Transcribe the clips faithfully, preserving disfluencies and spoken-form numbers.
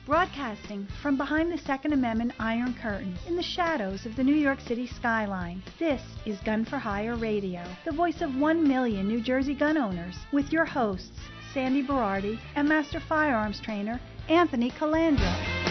Broadcasting from behind the Second Amendment Iron Curtain in the shadows of the New York City skyline, this is Gun for Hire Radio, the voice of one million New Jersey gun owners, with your hosts, Sandy Berardi and Master Firearms Trainer Anthony Calandra.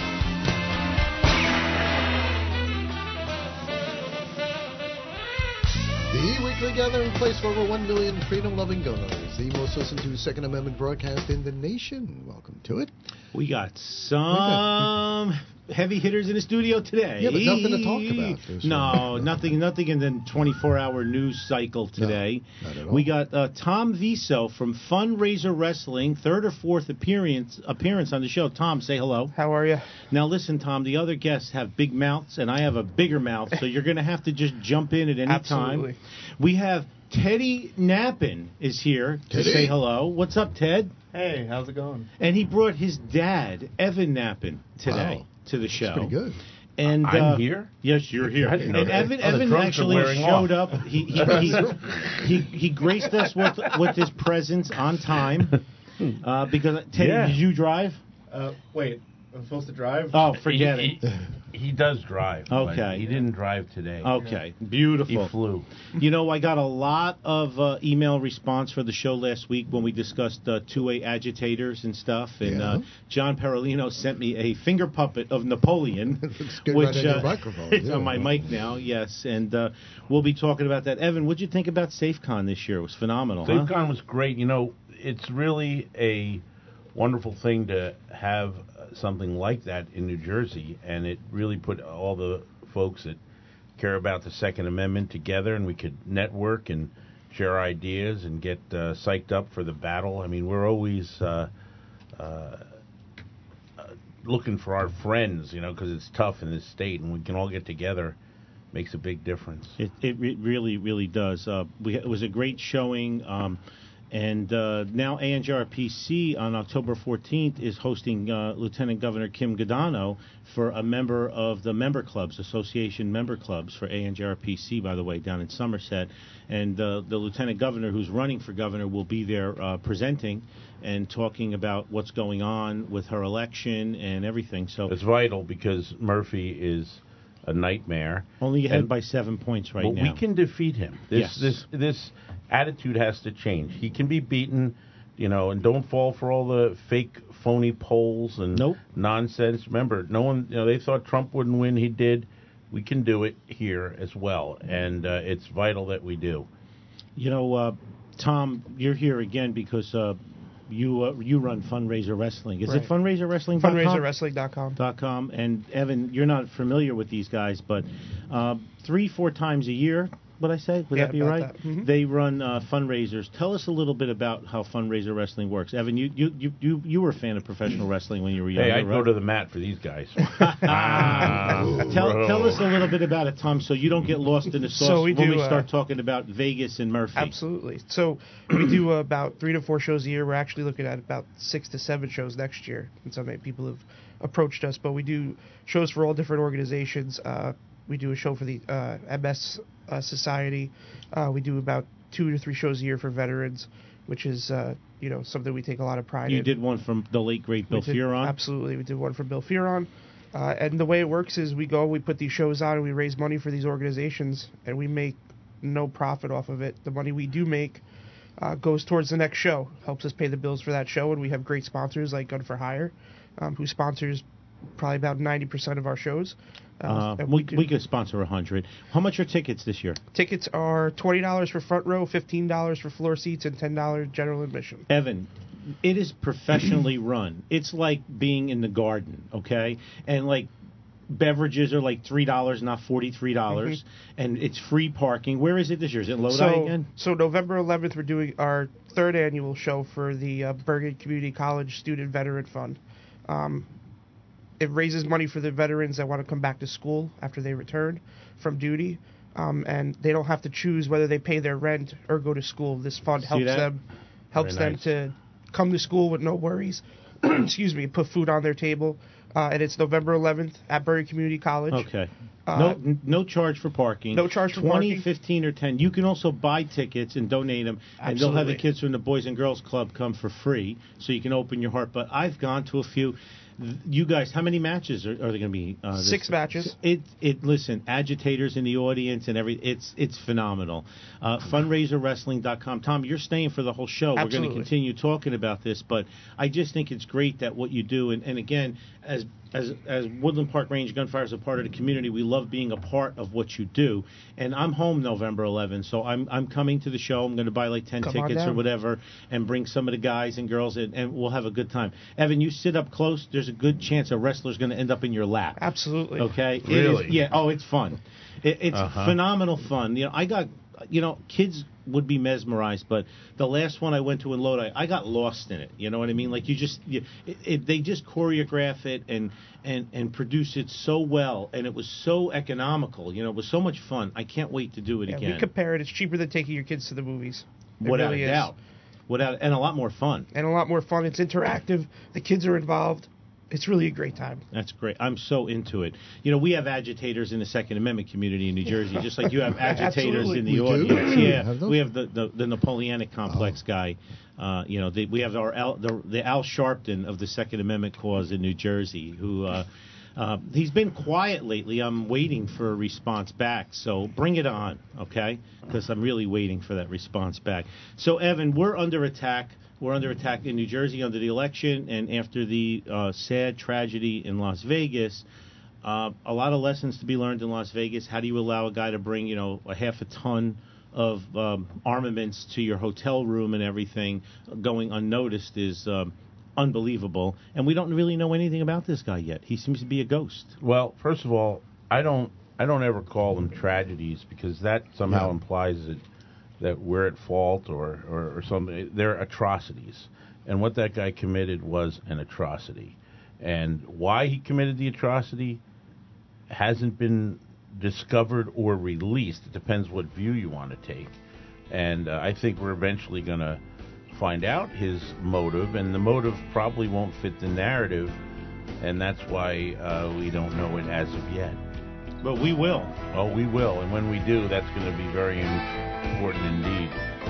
The weekly gathering place for over one million freedom-loving gun owners, the most listened to Second Amendment broadcast in the nation. Welcome to it. We got some heavy hitters in the studio today. Yeah, but nothing to talk about. There's no, nothing nothing in the twenty-four hour news cycle today. No, not at all. We got uh, Tom Viso from Fundraiser Wrestling, third or fourth appearance appearance on the show. Tom, say hello. How are you? Now listen, Tom, the other guests have big mouths, and I have a bigger mouth, so you're going to have to just jump in at any Absolutely. time. We have Teddy Knappen is here Teddy. to say hello. What's up, Ted? Hey, how's it going? And he brought his dad, Evan Knappen, today Wow. to the show. That's pretty good. And I'm uh, here? Yes, you're here. I didn't And know that. Evan, Oh, the Evan drums are actually wearing showed off. up. He he, he, he he he graced us with with his presence on time. Uh, because Teddy, Yeah. did you drive? Uh, wait, I'm supposed to drive? Oh, forget he, it. He, he does drive. but Okay. He didn't drive today. Okay, He beautiful. flew. You know, I got a lot of uh, email response for the show last week when we discussed uh, two-way agitators and stuff. And Yeah. uh, John Perolino sent me a finger puppet of Napoleon. Looks good which, right on your uh, microphone, It's yeah. on my mic now, yes. And uh, we'll be talking about that. Evan, what'd you think about SafeCon this year? It was phenomenal, huh? SafeCon was great. You know, it's really a wonderful thing to have something like that in New Jersey, and it really put all the folks that care about the Second Amendment together, and we could network and share ideas and get uh, psyched up for the battle. I mean, we're always uh, uh, uh, looking for our friends, you know, because it's tough in this state, and we can all get together. Makes a big difference. It, it re- really, really does. Uh, we, it was a great showing. Um, And uh, now A N J R P C on October fourteenth is hosting uh, Lieutenant Governor Kim Godano for a member of the member clubs, association member clubs for A N J R P C, by the way, down in Somerset. And uh, the Lieutenant Governor who's running for governor will be there uh, presenting and talking about what's going on with her election and everything. So It's vital because Murphy is a nightmare. only ahead and- by seven points right but now. we can defeat him. This Yes. this this attitude has to change. He can be beaten, you know, and don't fall for all the fake, phony polls and Nope. nonsense. Remember, no one, you know, they thought Trump wouldn't win. He did. We can do it here as well, and uh, it's vital that we do. You know, uh, Tom, you're here again because uh, you uh, you run Fundraiser Wrestling. Is Right. it fundraiser wrestling dot com? fundraiser wrestling dot com. Dot com. And Evan, you're not familiar with these guys, but uh, three, four times a year, would I say? Would Yeah, that be about right? that. Mhm. They run uh, fundraisers. Tell us a little bit about how Fundraiser Wrestling works. Evan, you you, you, you, you were a fan of professional wrestling when you were younger, Hey, I'd right? go to the mat for these guys. Tell, tell us a little bit about it, Tom, so you don't get lost in the sauce So we when do, we start uh, talking about Vegas and Murphy. Absolutely. So we do uh, about three to four shows a year. We're actually looking at about six to seven shows next year. And so many people have approached us, but we do shows for all different organizations. Uh, we do a show for the uh, M S uh, Society. Uh, we do about two to three shows a year for veterans, which is uh, you know something we take a lot of pride You in. did one from the late, great Bill We did- Fearon. Absolutely. We did one for Bill Fearon. Uh, and the way it works is we go, we put these shows on, and we raise money for these organizations, and we make no profit off of it. The money we do make uh, goes towards the next show, helps us pay the bills for that show, and we have great sponsors like Gun for Hire, um, who sponsors probably about ninety percent of our shows. Uh, Uh, and we, do- we could sponsor a hundred. How much are tickets this year? Tickets are twenty dollars for front row, fifteen dollars for floor seats, and ten dollars general admission. Evan, it is professionally run. It's like being in the garden, okay? And like beverages are like three dollars, not forty-three dollars, and it's free parking. Where is it this year? Is it Lodi so, again? So November eleventh, we're doing our third annual show for the uh, Bergen Community College Student Veteran Fund. Um, it raises money for the veterans that want to come back to school after they return from duty, um, and they don't have to choose whether they pay their rent or go to school. This fund See helps that? them helps Very them nice. to come to school with no worries. Excuse me, put food on their table. uh, and it's November eleventh at Bury Community College. Okay. Uh, no, n- no charge for parking. No charge for twenty, parking. fifteen, or ten. You can also buy tickets and donate them, and they'll have the Absolutely. kids from the Boys and Girls Club come for free, so you can open your heart. But I've gone to a few. You guys, how many matches are, are there going to be? Uh, this- Six matches. It it listen, agitators in the audience and every it's it's phenomenal. Uh, fundraiser wrestling dot com. Tom, you're staying for the whole show. We're going Absolutely. to continue talking about this, but I just think it's great that what you do, and, and again, as as as Woodland Park Range Gunfire is a part of the community, we love being a part of what you do. And I'm home November eleventh, so I'm I'm coming to the show. I'm going to buy like ten Come on tickets or down. whatever, and bring some of the guys and girls, in, and we'll have a good time. Evan, you sit up close. There's a good chance a wrestler's going to end up in your lap. Absolutely. Okay. It is- Really? yeah. Oh, it's fun. It, it's Uh-huh. phenomenal fun. You know, I got, you know, kids would be mesmerized, but the last one I went to in Lodi, I got lost in it. You know what I mean? Like you just, you, it, it, they just choreograph it and and and produce it so well, and it was so economical. You know, it was so much fun. I can't wait to do it Yeah, again. we compare it. It's cheaper than taking your kids to the movies. It Without really a is. doubt. Without and a lot more fun. And a lot more fun. It's interactive. The kids are involved. It's really a great time. That's great. I'm so into it. You know, we have agitators in the Second Amendment community in New Jersey, just like you have agitators in the We do? audience. You Yeah, have them? we have the, the, the Napoleonic complex guy. Uh, you know, the, we have our Al, the, the Al Sharpton of the Second Amendment cause in New Jersey, who uh, uh, he's been quiet lately. I'm waiting for a response back. So bring it on, okay? Because I'm really waiting for that response back. So Evan, we're under attack. We're under attack in New Jersey under the election and after the uh, sad tragedy in Las Vegas. Uh, a lot of lessons to be learned in Las Vegas. How do you allow a guy to bring, you know, a half a ton of um, armaments to your hotel room and everything going unnoticed is um, unbelievable. And we don't really know anything about this guy yet. He seems to be a ghost. Well, first of all, I don't I don't ever call them tragedies because that somehow Yeah. implies that that we're at fault or, or, or something. They're atrocities. And what that guy committed was an atrocity. And why he committed the atrocity hasn't been discovered or released. It depends what view you want to take. And uh, I think we're eventually going to find out his motive, and the motive probably won't fit the narrative, and that's why uh, we don't know it as of yet. But we will. Oh, we will, and when we do, that's going to be very important indeed.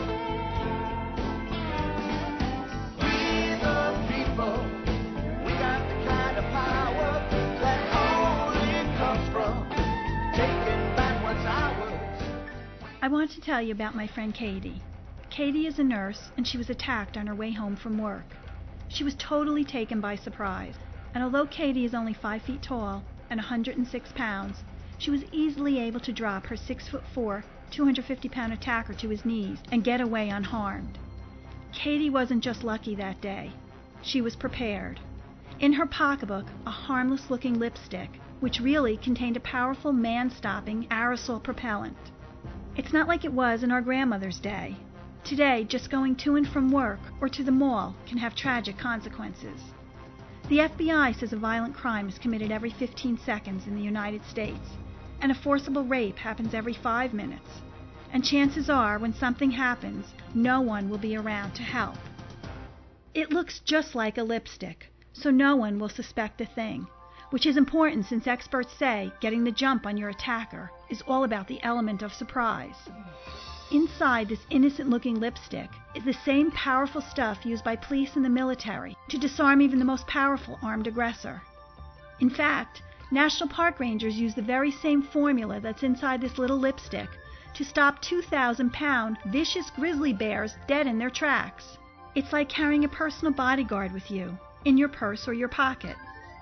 I want to tell you about my friend Katie. Katie is a nurse, and she was attacked on her way home from work. She was totally taken by surprise, and although Katie is only five feet tall and one hundred six pounds, she was easily able to drop her six foot four, two hundred fifty pound attacker to his knees and get away unharmed. Katie wasn't just lucky that day. She was prepared. In her pocketbook, a harmless-looking lipstick, which really contained a powerful man-stopping aerosol propellant. It's not like it was in our grandmother's day. Today, just going to and from work or to the mall can have tragic consequences. The F B I says a violent crime is committed every fifteen seconds in the United States, and a forcible rape happens every five minutes. And chances are, when something happens, no one will be around to help. It looks just like a lipstick, so no one will suspect a thing, which is important since experts say getting the jump on your attacker is all about the element of surprise. Inside this innocent-looking lipstick is the same powerful stuff used by police and the military to disarm even the most powerful armed aggressor. In fact, National Park Rangers use the very same formula that's inside this little lipstick to stop two thousand pound vicious grizzly bears dead in their tracks. It's like carrying a personal bodyguard with you, in your purse or your pocket.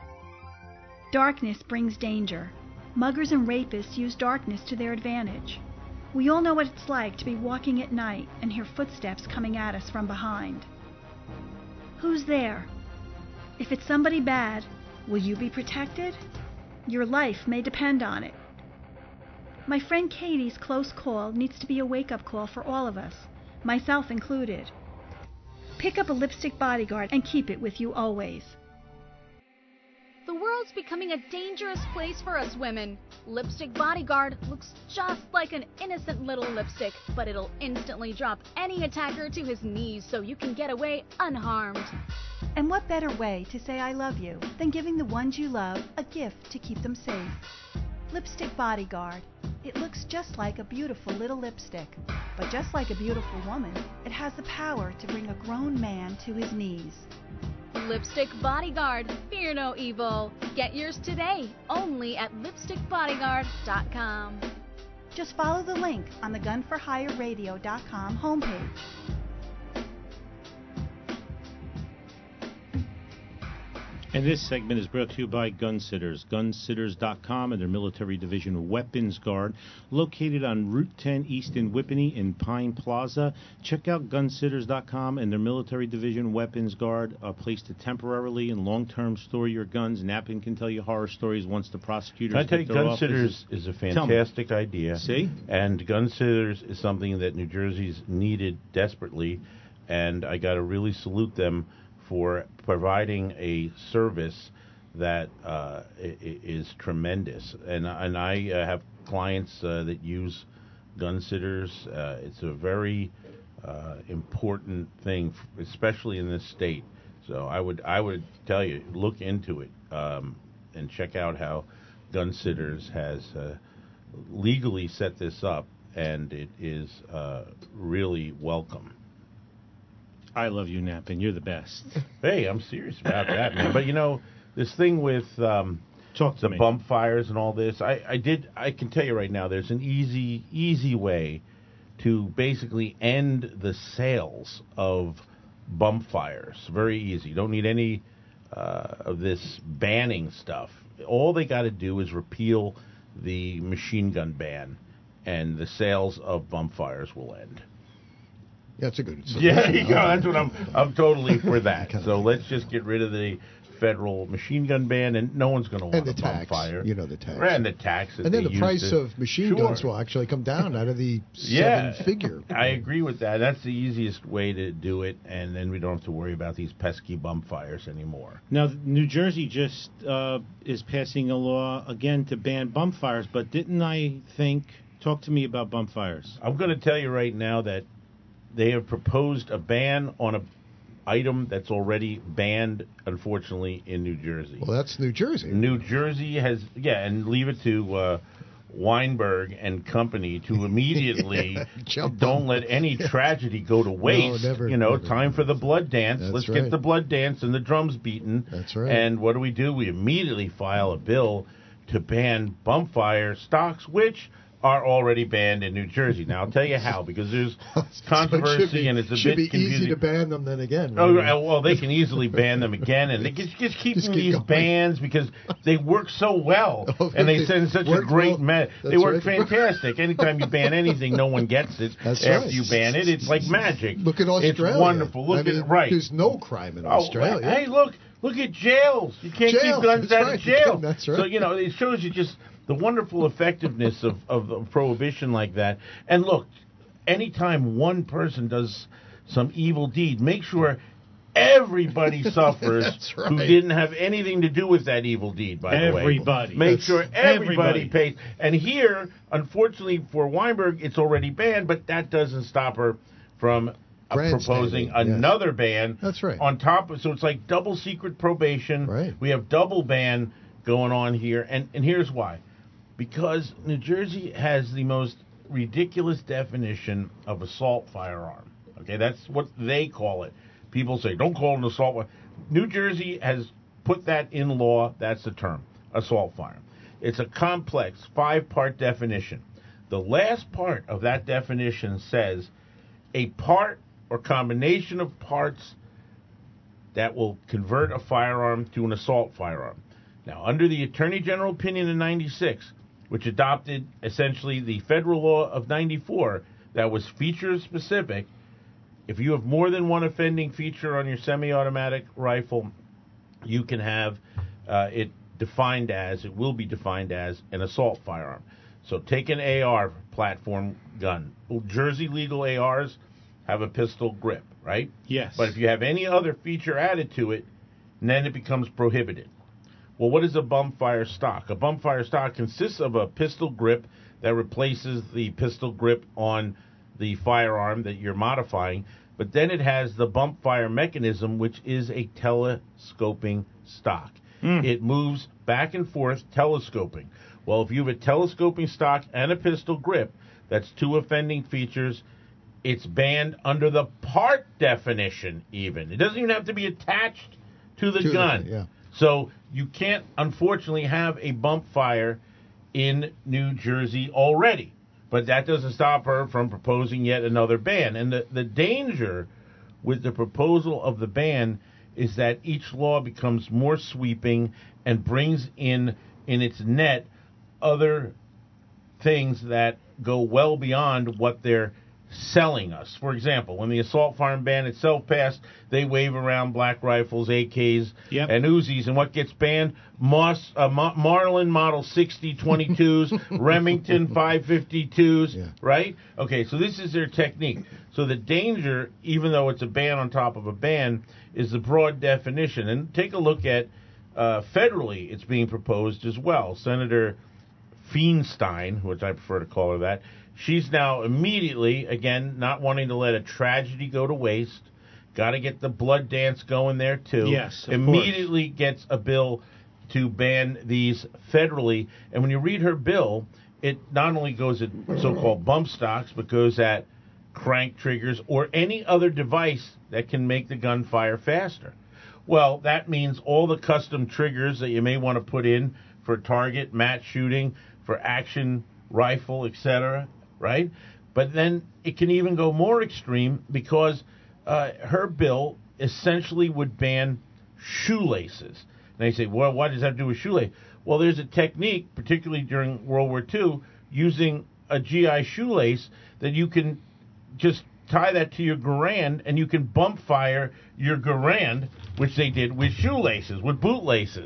Darkness brings danger. Muggers and rapists use darkness to their advantage. We all know what it's like to be walking at night and hear footsteps coming at us from behind. Who's there? If it's somebody bad, will you be protected? Your life may depend on it. My friend Katie's close call needs to be a wake-up call for all of us, myself included. Pick up a lipstick bodyguard and keep it with you always. The world's becoming a dangerous place for us women. Lipstick Bodyguard looks just like an innocent little lipstick, but it'll instantly drop any attacker to his knees so you can get away unharmed. And what better way to say I love you than giving the ones you love a gift to keep them safe? Lipstick Bodyguard. It looks just like a beautiful little lipstick. But just like a beautiful woman, it has the power to bring a grown man to his knees. Lipstick Bodyguard. Fear no evil. Get yours today, only at lipstick bodyguard dot com. Just follow the link on the gun for hire radio dot com homepage. And this segment is brought to you by Gunsitters, gun sitters dot com and their military division Weapons Guard, located on Route ten East in Whippany in Pine Plaza. Check out gun sitters dot com and their military division Weapons Guard, a place to temporarily and long-term store your guns. Nappin can tell you horror stories once the prosecutors I tell you, get their Gunsitters offices. is a Tell me. fantastic idea. See? And Gunsitters is something that New Jersey's needed desperately, and I got to really salute them for providing a service that uh, i- i- is tremendous. And and I uh, have clients uh, that use Gunsitters. Uh, it's a very uh, important thing, f- especially in this state. So I would I would tell you, look into it um, and check out how Gunsitters has uh, legally set this up, and it is uh, really welcome. I love you, Nappin. You're the best. Hey, I'm serious about that, man. But you know, this thing with um, Talk to the me. bump fires and all this, I, I did. I can tell you right now, there's an easy, easy way to basically end the sales of bump fires. Very easy. You don't need any uh, of this banning stuff. All they got to do is repeal the machine gun ban, and the sales of bump fires will end. Yeah, it's a good solution. Yeah, you know, I that's what I'm. I'm totally for that. So let's just get rid of the federal machine gun ban, and no one's going to want And the a bump tax. fire. You know the tax. And the tax. that And then they the use price to- of machine Sure. guns will actually come down out of the Yeah, seven figure. I agree with that. That's the easiest way to do it, and then we don't have to worry about these pesky bump fires anymore. Now, New Jersey just uh, is passing a law again to ban bump fires, but didn't I think? Talk to me about bump fires. I'm going to tell you right now that they have proposed a ban on a item that's already banned, unfortunately, in New Jersey. Well, that's New Jersey. New Jersey has, yeah, and leave it to uh, Weinberg and company to immediately Jump don't on. let any tragedy go to waste. never, you know, never. time for the blood dance. That's Let's right. get the blood dance and the drums beaten. That's right. And what do we do? We immediately file a bill to ban bump fire stocks, which are already banned in New Jersey. Now, I'll tell you how, because there's So it controversy should be, and it's a should bit be easy confusing. to ban them then again. Oh, right? uh, well, they can easily ban them again, and they just, just keep Just them keep these going. bans because they work so well, Oh, and they they send such a work great well. message. They That's work right. fantastic. Anytime you ban anything, no one gets it. That's After right. you ban it, it's like magic. Look at Australia. It's wonderful. Look I mean, at right. There's no crime in Oh, Australia. Hey, look, look at jails. You can't Jails, keep guns that's out right. of You jail. can't- that's right. So, you know, it shows you just the wonderful effectiveness of, of, of prohibition like that. And look, anytime one person does some evil deed, make sure everybody suffers That's right. who didn't have anything to do with that evil deed, by the way. Everybody. Make That's- sure everybody, everybody. pays. And here, unfortunately for Weinberg, it's already banned, but that doesn't stop her from uh, proposing Grandstanding, yes. another ban. That's right. On top of, so it's like double secret probation. Right. We have double ban going on here, and and here's why: because New Jersey has the most ridiculous definition of assault firearm. Okay, that's what they call it. People say, don't call it an assault firearm. New Jersey has put that in law. That's the term, assault firearm. It's a complex five-part definition. The last part of that definition says a part or combination of parts that will convert a firearm to an assault firearm. Now, under the Attorney General opinion in ninety-six, which adopted essentially the federal law of ninety-four that was feature specific, if you have more than one offending feature on your semi-automatic rifle, you can have uh, it defined as, it will be defined as an assault firearm. So take an A R platform gun. Well, Jersey legal A Rs have a pistol grip, right? Yes. But if you have any other feature added to it, then it becomes prohibited. Well, what is a bump fire stock? A bump fire stock consists of a pistol grip that replaces the pistol grip on the firearm that you're modifying. But then it has the bump fire mechanism, which is a telescoping stock. Mm. It moves back and forth telescoping. Well, if you have a telescoping stock and a pistol grip, that's two offending features. It's banned under the part definition even. It doesn't even have to be attached to the To gun. the, yeah. So you can't, unfortunately, have a bump fire in New Jersey already. But that doesn't stop her from proposing yet another ban. And the, the danger with the proposal of the ban is that each law becomes more sweeping and brings in, in its net, other things that go well beyond what they're selling us. For example, when the assault firearm ban itself passed, they wave around black rifles, A Ks, yep. and Uzis, and what gets banned? Moss, uh, Ma- Marlin Model sixty twenty-twos, Remington five fifty-twos, yeah. right? Okay, so this is their technique. So the danger, even though it's a ban on top of a ban, is the broad definition. And take a look at uh, federally, it's being proposed as well. Senator Feinstein, which I prefer to call her that, she's now immediately, again, not wanting to let a tragedy go to waste, got to get the blood dance going there, too. Yes, of Immediately course. Gets a bill to ban these federally. And when you read her bill, it not only goes at so-called bump stocks, but goes at crank triggers or any other device that can make the gun fire faster. Well, that means all the custom triggers that you may want to put in for target, match shooting, for action rifle, et cetera, right? But then it can even go more extreme because uh, her bill essentially would ban shoelaces. And they say, well, what does that do with shoelace? Well, there's a technique, particularly during World War Two, using a G I shoelace that you can just tie that to your Garand and you can bump fire your Garand, which they did with shoelaces, with bootlaces.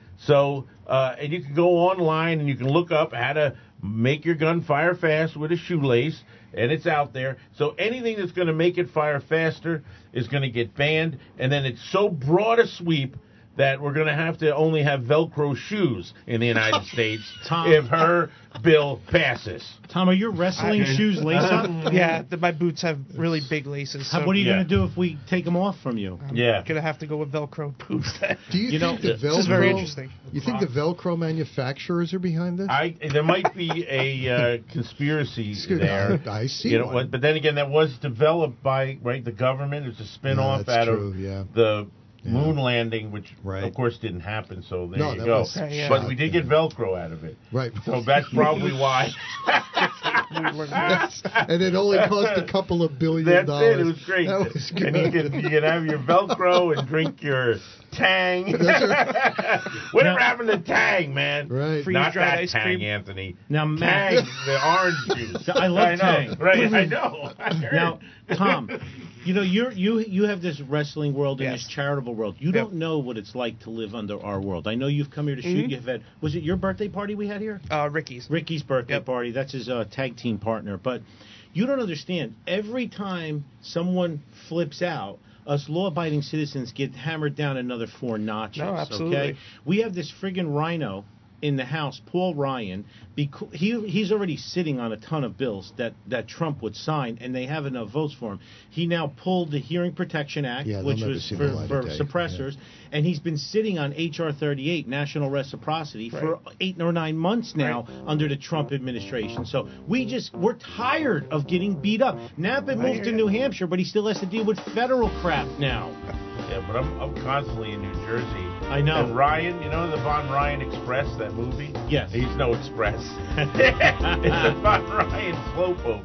So, uh, and you can go online and you can look up how to make your gun fire fast with a shoelace, and it's out there. So anything that's going to make it fire faster is going to get banned, and then it's so broad a sweep that we're going to have to only have Velcro shoes in the United States Tom, if her bill passes. Tom, are your wrestling I- shoes lace up? Yeah, the, my boots have really big laces. So How, what are you Yeah. going to do if we take them off from you? I'm Yeah. gonna have to go with Velcro boots. Then. Do you, You think know, the Velcro? This is very interesting. You think the Velcro manufacturers are behind this? I there might be a uh, conspiracy Excuse- there. I, I see. You know, one. but then again, that was developed by right the government. It's a spin-off Yeah, that's out true, of yeah. the Yeah. moon landing, which Right. of course didn't happen. So there No, you that go. was Okay, yeah. But we did get Velcro out of it, Right. so that's probably why. Yes. And it only cost a couple of billion That's dollars. it. It was great. That was good. And you can you can have your Velcro and drink your Tang. Whatever happened to Tang, man? Right. Not Freeze-dried that ice Tang, cream. Anthony. Now, Matt- Tang, the orange juice. I love I know. Tang. Right, I know. I heard. Now, Tom, you know you're you you have this wrestling world and Yes. this charitable world. You Yep. don't know what it's like to live under our world. I know you've come here to shoot. Mhm. You've had was it your birthday party we had here? Uh, Ricky's. Ricky's birthday Yep. party. That's his uh, tag team partner. But you don't understand. Every time someone flips out, us law-abiding citizens get hammered down another four notches. No, absolutely. Okay, we have this friggin' rhino in the House, Paul Ryan. Because he he's already sitting on a ton of bills that, that Trump would sign, and they have enough votes for him. He now pulled the Hearing Protection Act, Yeah, they'll which never was see for, the light for of day. suppressors, and he's been sitting on H R thirty-eight, national reciprocity, for Right. eight or nine months now under the Trump administration. So we just we're tired of getting beat up. Napa moved to New Hampshire, but he still has to deal with federal crap now. Yeah, but I'm I'm constantly in New Jersey. I know. And Ryan, you know the Von Ryan Express, that movie? Yes. He's no express. It's a Von Ryan slowpoke.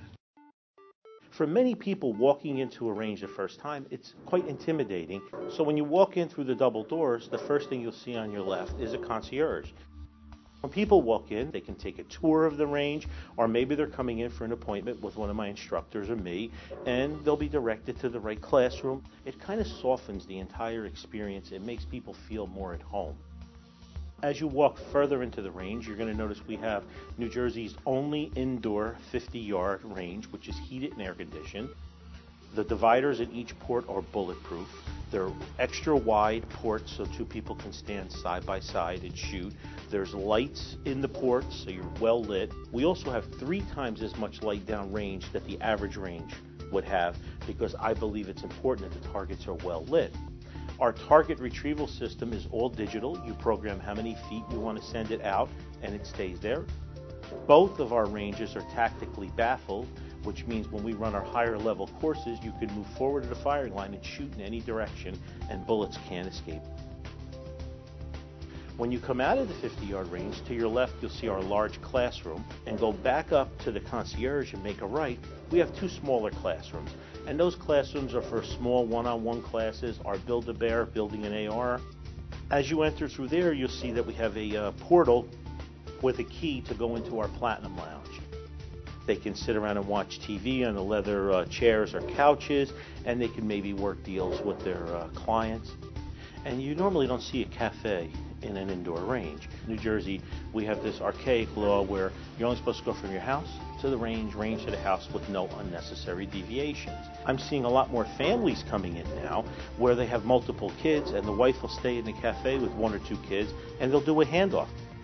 For many people, walking into a range the first time, it's quite intimidating. So when you walk in through the double doors, the first thing you'll see on your left is a concierge. When people walk in, they can take a tour of the range, or maybe they're coming in for an appointment with one of my instructors or me, and they'll be directed to the right classroom. It kind of softens the entire experience. It makes people feel more at home. As you walk further into the range, you're going to notice we have New Jersey's only indoor fifty-yard range, which is heated and air-conditioned. The dividers at each port are bulletproof. They're extra wide ports so two people can stand side by side and shoot. There's lights in the ports, so you're well lit. We also have three times as much light down range that the average range would have, because I believe it's important that the targets are well lit. Our target retrieval system is all digital. You program how many feet you want to send it out, and it stays there. Both of our ranges are tactically baffled, which means when we run our higher level courses, you can move forward to the firing line and shoot in any direction, and bullets can't escape. When you come out of the fifty-yard range, to your left you'll see our large classroom, and go back up to the concierge and make a right. We have two smaller classrooms, and those classrooms are for small one-on-one classes, our Build-A-Bear, building an A R. As you enter through there, you'll see that we have a uh, portal with a key to go into our Platinum Lounge. They can sit around and watch T V on the leather uh, chairs or couches, and they can maybe work deals with their uh, clients. And you normally don't see a cafe in an indoor range. In New Jersey, we have this archaic law where you're only supposed to go from your house to the range, range to the house, with no unnecessary deviations. I'm seeing a lot more families coming in now where they have multiple kids, and the wife will stay in the cafe with one or two kids, and they'll do a handoff.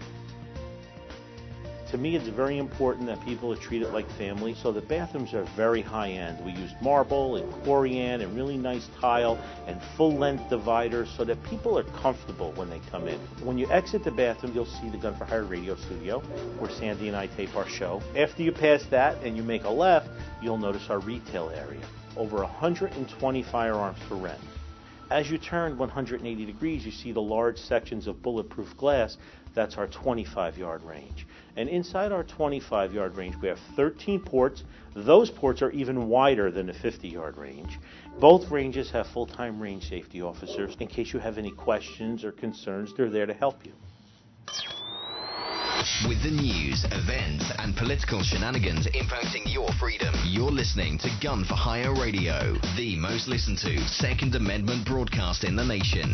To me, it's very important that people are treated like family, so the bathrooms are very high-end. We use marble and Corian and really nice tile and full-length dividers so that people are comfortable when they come in. When you exit the bathroom, you'll see the Gun for Hire radio studio, where Sandy and I tape our show. After you pass that and you make a left, you'll notice our retail area. Over one hundred twenty firearms for rent. As you turn one hundred eighty degrees, you see the large sections of bulletproof glass. That's our twenty-five-yard range. And inside our twenty-five-yard range, we have thirteen ports. Those ports are even wider than the fifty-yard range. Both ranges have full-time range safety officers. In case you have any questions or concerns, they're there to help you. With the news, events, and political shenanigans impacting your freedom, you're listening to Gun for Hire Radio, the most listened to Second Amendment broadcast in the nation.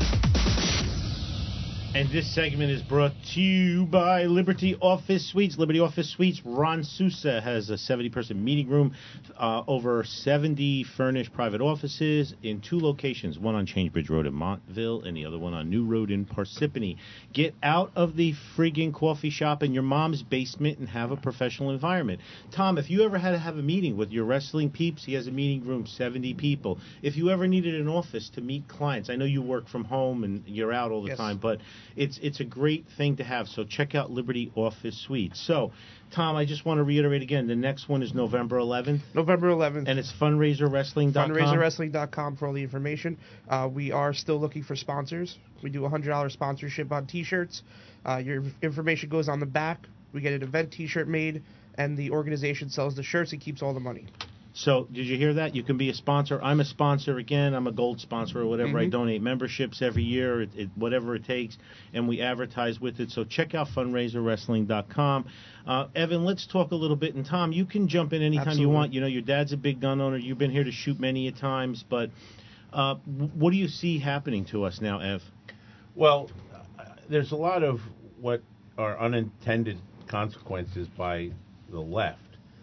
And this segment is brought to you by Liberty Office Suites. Liberty Office Suites, Ron Sousa has a seventy-person meeting room, uh, over seventy furnished private offices in two locations, one on Changebridge Road in Montville and the other one on New Road in Parsippany. Get out of the friggin' coffee shop in your mom's basement and have a professional environment. Tom, if you ever had to have a meeting with your wrestling peeps, he has a meeting room, seventy people. If you ever needed an office to meet clients, I know you work from home and you're out all the Yes. time, but It's it's a great thing to have, so check out Liberty Office Suites. So, Tom, I just want to reiterate again, the next one is November eleventh. November eleventh. And it's fundraiser wrestling dot com. fundraiser wrestling dot com for all the information. Uh, we are still looking for sponsors. We do a one hundred dollars sponsorship on T-shirts. Uh, your information goes on the back. We get an event T-shirt made, and the organization sells the shirts and keeps all the money. So, did you hear that? You can be a sponsor. I'm a sponsor again. I'm a gold sponsor or whatever. Mm-hmm. I donate memberships every year, it, it, whatever it takes, and we advertise with it. So check out fundraiser wrestling dot com. Uh, Evan, let's talk a little bit. And Tom, you can jump in anytime Absolutely. you want. You know, your dad's a big gun owner. You've been here to shoot many a times. But uh, what do you see happening to us now, Ev? Well, uh, there's a lot of what are unintended consequences by the left.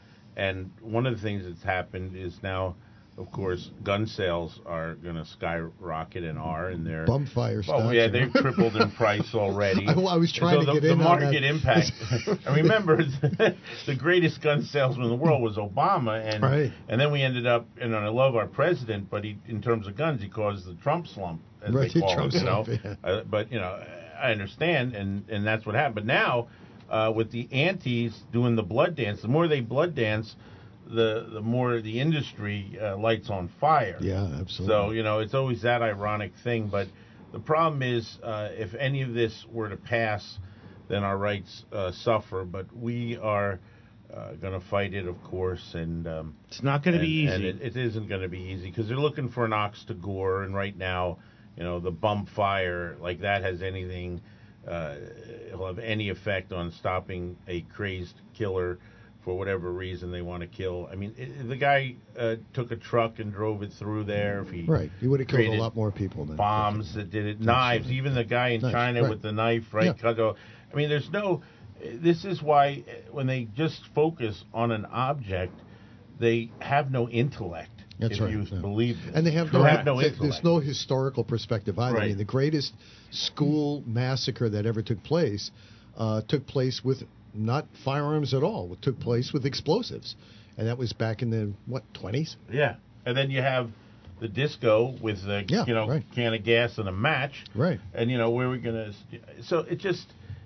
And one of the things that's happened is now, of course, gun sales are going to skyrocket and are, and they're Bumfire stocks. Oh yeah, they've tripled in price already. I, I was trying so to the, get the in market on that. impact. And remember, the greatest gun salesman in the world was Obama, and Right. and then we ended up. And I love our president, but he, in terms of guns, he caused the Trump slump, as Right, they call Trump it. You know, slump, yeah. uh, but you know, I understand, and and that's what happened. But now, uh, with the antis doing the blood dance, the more they blood dance, the the more the industry uh, lights on fire. Yeah, absolutely. So, you know, it's always that ironic thing. But the problem is, uh, if any of this were to pass, then our rights uh, suffer. But we are uh, going to fight it, of course. And um, It's not going to be and- easy. And it, it isn't going to be easy because they're looking for an ox to gore. And right now, you know, the bump fire, like that has anything, uh, will have any effect on stopping a crazed killer for whatever reason they want to kill. I mean, it, the guy uh, took a truck and drove it through there. If he Right. You would have killed a created lot more people than bombs that did it, knives. Absolutely. Even the guy in Knives, China right. with the knife, right? Yeah. Cut off. I mean, there's no. This is why uh, when they just focus on an object, they have no intellect. That's if right. you yeah. believe this. And they have They no, have no th- intellect. there's no historical perspective either. I Right. mean, the greatest school massacre that ever took place uh, took place with not firearms at all. It took place with explosives. and that was back in the what twenties. Yeah, and then you have the disco with the Yeah, you know right. can of gas and a match, Right. And you know where we're gonna. So it just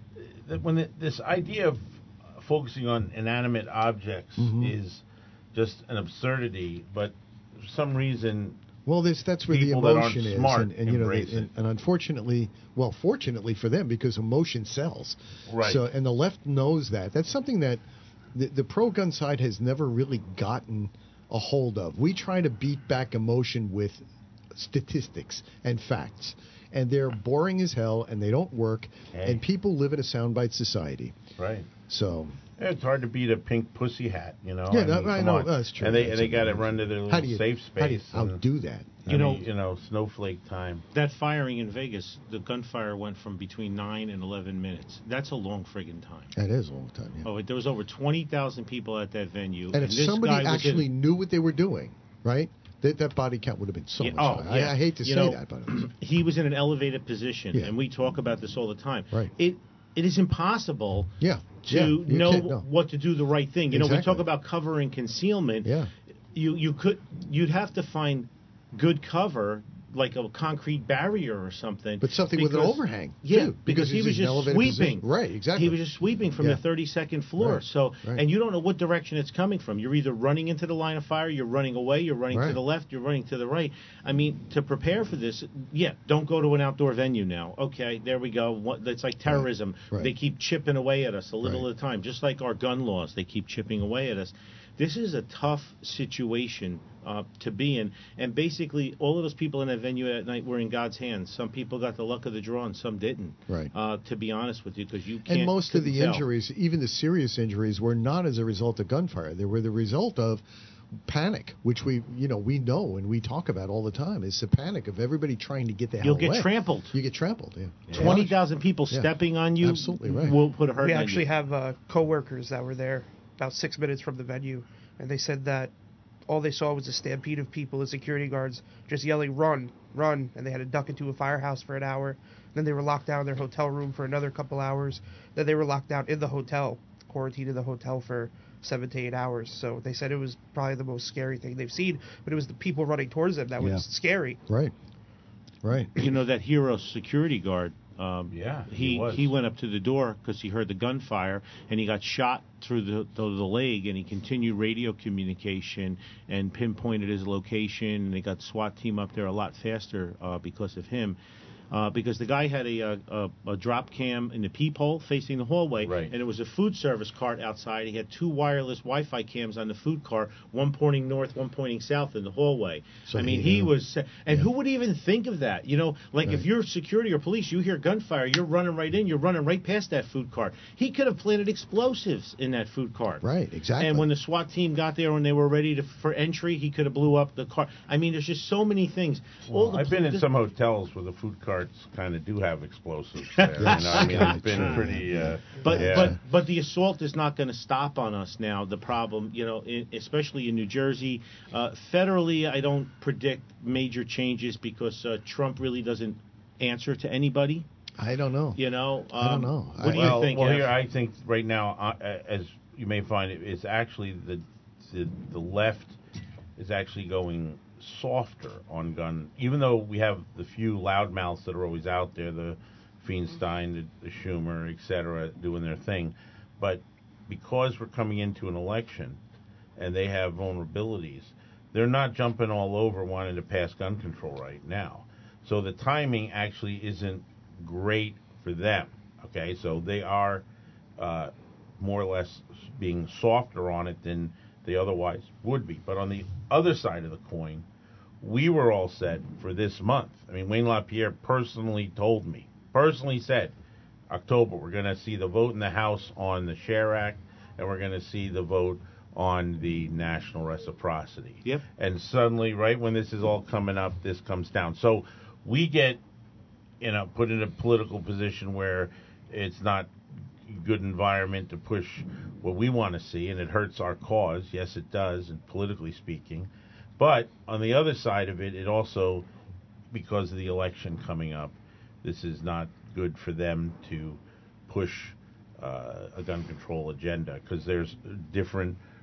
when the, this idea of focusing on inanimate objects Mhm. is just an absurdity, but for some reason. Well, this, that's where the People that aren't emotion is, smart and, and you know, they, embrace and, it. and unfortunately, well, fortunately for them, because emotion sells. Right. So, and the left knows that. That's something that the, the pro-gun side has never really gotten a hold of. We try to beat back emotion with statistics and facts, and they're boring as hell, and they don't work. Hey. And people live in a soundbite society. Right. So. Yeah, it's hard to beat a pink pussy hat, you know. Yeah, I, no, mean, I come know on. that's true. And they That's and they got to amazing. run to their How little do you, safe how do you space. and, outdo that? I You know- mean, you know, snowflake time. That firing in Vegas, the gunfire went from between nine and eleven minutes. That's a long friggin' time. That is a long time. Yeah. Oh, there was over twenty thousand people at that venue. And if this somebody guy was in- actually knew what they were doing, right, that, that body count would have been so Yeah, much oh, higher. yeah. I, I hate to You say know, that, but he was in an elevated position, Yeah. and we talk about this all the time. Right. It it is impossible yeah, to yeah, you know can't- no. what to do the right thing. You know, we Exactly. talk about cover and concealment. Yeah. You you could you'd have to find good cover, like a concrete barrier or something. But something with an because- overhang, Yeah, too, because, because he he's was in an just elevated sweeping. position. Right, exactly. He was just sweeping from Yeah. the thirty-second floor. Right, So, right. and you don't know what direction it's coming from. You're either running into the line of fire, you're running away, you're running to Right. the left, you're running to the right. I mean, to prepare for this, yeah, don't go to an outdoor venue now. Okay, there we go. What, it's like terrorism. Right. They keep chipping away at us a little Right. at a time, just like our gun laws. They keep chipping away at us. This is a tough situation uh, to be in, and basically all of those people in that venue at night were in God's hands. Some people got the luck of the draw, and some didn't. Right. Uh, to be honest with you, because you can't. And most of the couldn't tell. injuries, even the serious injuries, were not as a result of gunfire. They were the result of panic, which we, you know, we know and we talk about all the time. It's the panic of everybody trying to get the hell You'll get away. trampled. You get trampled. Yeah. Twenty thousand people Yeah. stepping on you. Absolutely right. Will put a hurt. We on actually you. have uh, co-workers that were there about six minutes from the venue, and they said that all they saw was a stampede of people and security guards just yelling, "Run, run!" And they had to duck into a firehouse for an hour. Then they were locked down in their hotel room for another couple hours. Then they were locked down in the hotel, quarantined in the hotel for seven to eight hours. So they said it was probably the most scary thing they've seen, but it was the people running towards them that Yeah. was scary. Right. Right. You know that hero security guard. Um, Yeah, he he was. he went up to the door because he heard the gunfire, and he got shot through the, the the leg, and he continued radio communication and pinpointed his location, and they got SWAT team up there a lot faster uh, because of him. Uh, because the guy had a, a, a, a drop cam in the peephole facing the hallway, Right. and it was a food service cart outside. He had two wireless Wi-Fi cams on the food cart, one pointing north, one pointing south in the hallway. So I mean, he he knew. was, and who would even think of that? You know, like if Right. you're security or police, you hear gunfire, you're running right in, you're running right past that food cart. He could have planted explosives in that food cart. Right. Exactly. And when the SWAT team got there and they were ready to, for entry, he could have blew up the car. I mean, there's just so many things. All the I've been in this- some hotels where the food carts kind of do have explosives there. You know, I mean, it's been pretty. Uh, But yeah. but but the assault is not going to stop on us now. The problem, you know, in, especially in New Jersey, uh, federally, I don't predict major changes because uh, Trump really doesn't answer to anybody. I don't know. You know, um, I don't know. What I- do well, you think? well, Ev? here I think right now, uh, as you may find, it, it's actually the, the the left is actually going softer on gun, even though we have the few loudmouths that are always out there, the Feinstein, the, the Schumer, et cetera, doing their thing. But because we're coming into an election and they have vulnerabilities, they're not jumping all over wanting to pass gun control right now. So the timing actually isn't great for them. Okay, so they are uh, more or less being softer on it than they otherwise would be. But on the other side of the coin, we were all set for this month. I mean, Wayne LaPierre personally told me, personally said, October, we're going to see the vote in the House on the SHARE Act, and we're going to see the vote on the national reciprocity. Yep. And suddenly, right when this is all coming up, this comes down. So we get, you know, put in a political position where it's not a good environment to push what we want to see, and it hurts our cause. Yes, it does, and politically speaking. But on the other side of it, it also, because of the election coming up, this is not good for them to push uh, a gun control agenda because there's different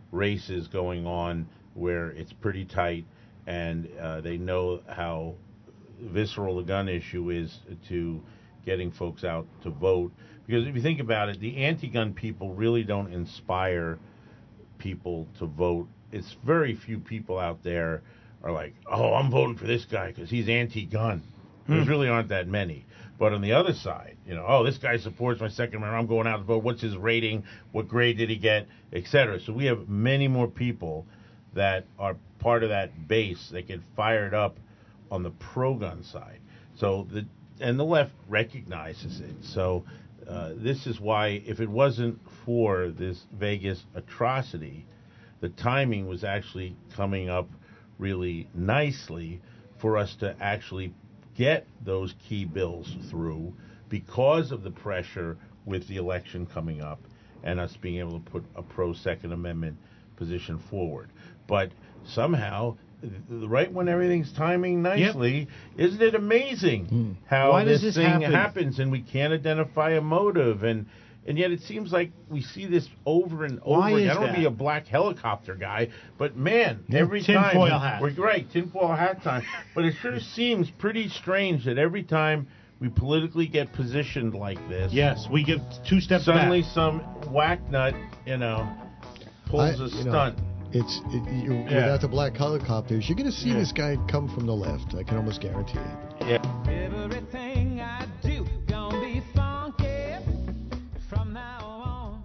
races going on where it's pretty tight, and uh, they know how visceral the gun issue is to getting folks out to vote. Because if you think about it, the anti-gun people really don't inspire people to vote. It's very few people out there are like, oh, I'm voting for this guy because he's anti-gun. Hmm. There really aren't that many. But on the other side, you know, oh, this guy supports my Second Amendment. I'm going out to vote. What's his rating? What grade did he get? Et cetera. So we have many more people that are part of that base that get fired up on the pro-gun side. So the and the left recognizes it. So uh, this is why, if it wasn't for this Vegas atrocity, the timing was actually coming up really nicely for us to actually get those key bills through because of the pressure with the election coming up and us being able to put a pro-Second Amendment position forward. But somehow, right when everything's timing nicely, yep. Isn't it amazing mm. how Why this, this thing happen? happens and we can't identify a motive? And and yet it seems like we see this over and over Why again. is I don't want to be that? a black helicopter guy, but man, Yeah, every tin time... foil hat. We're, right, tinfoil hat time. But it sure seems pretty strange that every time we politically get positioned like this... Yes, we get two steps suddenly back. some whack nut, you know, pulls I, a you stunt. Know, it's it, you, Yeah. Without the black helicopters, you're going to see Yeah. this guy come from the left. I can almost guarantee it. Yeah. Everything I do gonna be funky from now on.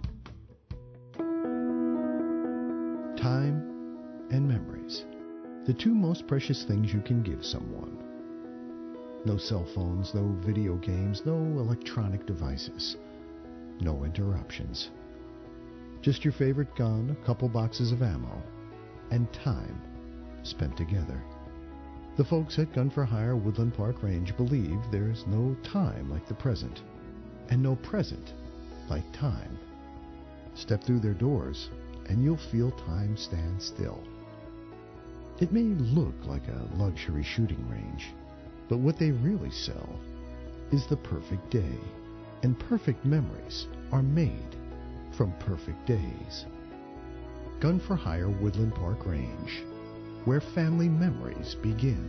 Time and memories. The two most precious things you can give someone. No cell phones, no video games, no electronic devices. No interruptions. Just your favorite gun, a couple boxes of ammo, and time spent together. The folks at Gun for Hire Woodland Park Range believe there's no time like the present, and no present like time. Step through their doors, and you'll feel time stand still. It may look like a luxury shooting range, but what they really sell is the perfect day, and perfect memories are made from perfect days. Gun for Hire Woodland Park Range, where family memories begin.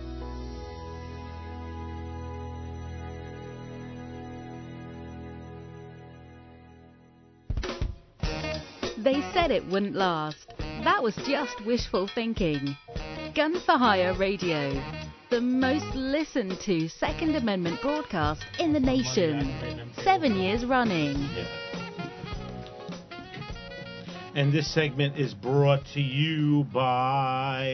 They said it wouldn't last. That was just wishful thinking. Gun for Hire Radio, the most listened to Second Amendment broadcast in the nation. Seven years running. And this segment is brought to you by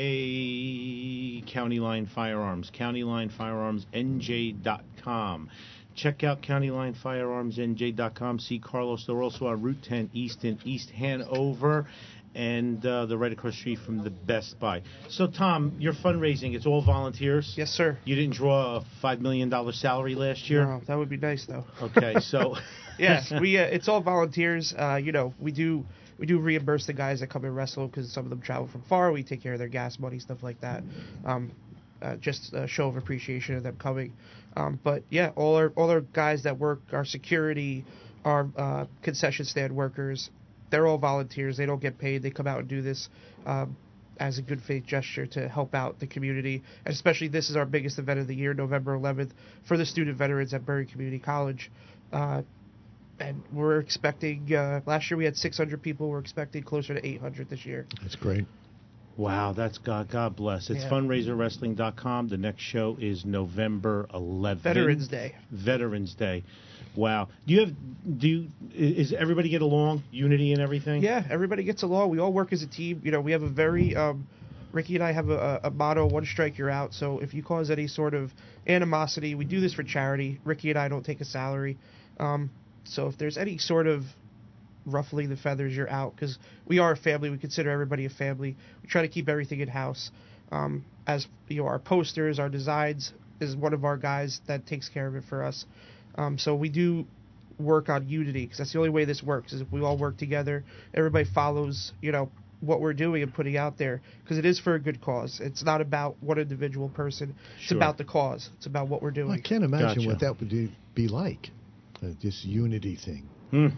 County Line Firearms, county line firearms n j dot com. Check out county line firearms n j dot com. See Carlos. They're also on Route ten East in East Hanover, and uh, they're right across the street from the Best Buy. So, Tom, your fundraising, it's all volunteers? Yes, sir. You didn't draw a five million dollars salary last year? No, that would be nice, though. Okay, so... yes, we uh, it's all volunteers. Uh, you know, we do... We do reimburse the guys that come and wrestle because some of them travel from far. We take care of their gas money, stuff like that. Um, uh, just a show of appreciation of them coming. Um, but yeah, all our all our guys that work, our security, our uh, concession stand workers, they're all volunteers. They don't get paid. They come out and do this um, as a good faith gesture to help out the community. And especially this is our biggest event of the year, November eleventh, for the student veterans at Berry Community College. Uh, And we're expecting, uh, last year we had six hundred people. We're expecting closer to eight hundred this year. That's great. Wow, that's God. God bless. It's Yeah. fundraiser wrestling dot com. The next show is November eleventh. Veterans Day. Veterans Day. Wow. Do you have? Do you? Is everybody get along? Unity and everything? Yeah, everybody gets along. We all work as a team. You know, we have a very, um, Ricky and I have a, a motto: one strike, you're out. So if you cause any sort of animosity, we do this for charity. Ricky and I don't take a salary. Um, So if there's any sort of ruffling the feathers, you're out, because we are a family. We consider everybody a family. We try to keep everything in-house. Um, as you know, our posters, our designs is one of our guys that takes care of it for us. Um, so we do work on unity, because that's the only way this works, is if we all work together, everybody follows, you know, what we're doing and putting out there, because it is for a good cause. It's not about one individual person. It's Sure. about the cause. It's about what we're doing. Well, I can't imagine Gotcha. what that would do, be like. Uh, this unity thing. Hmm.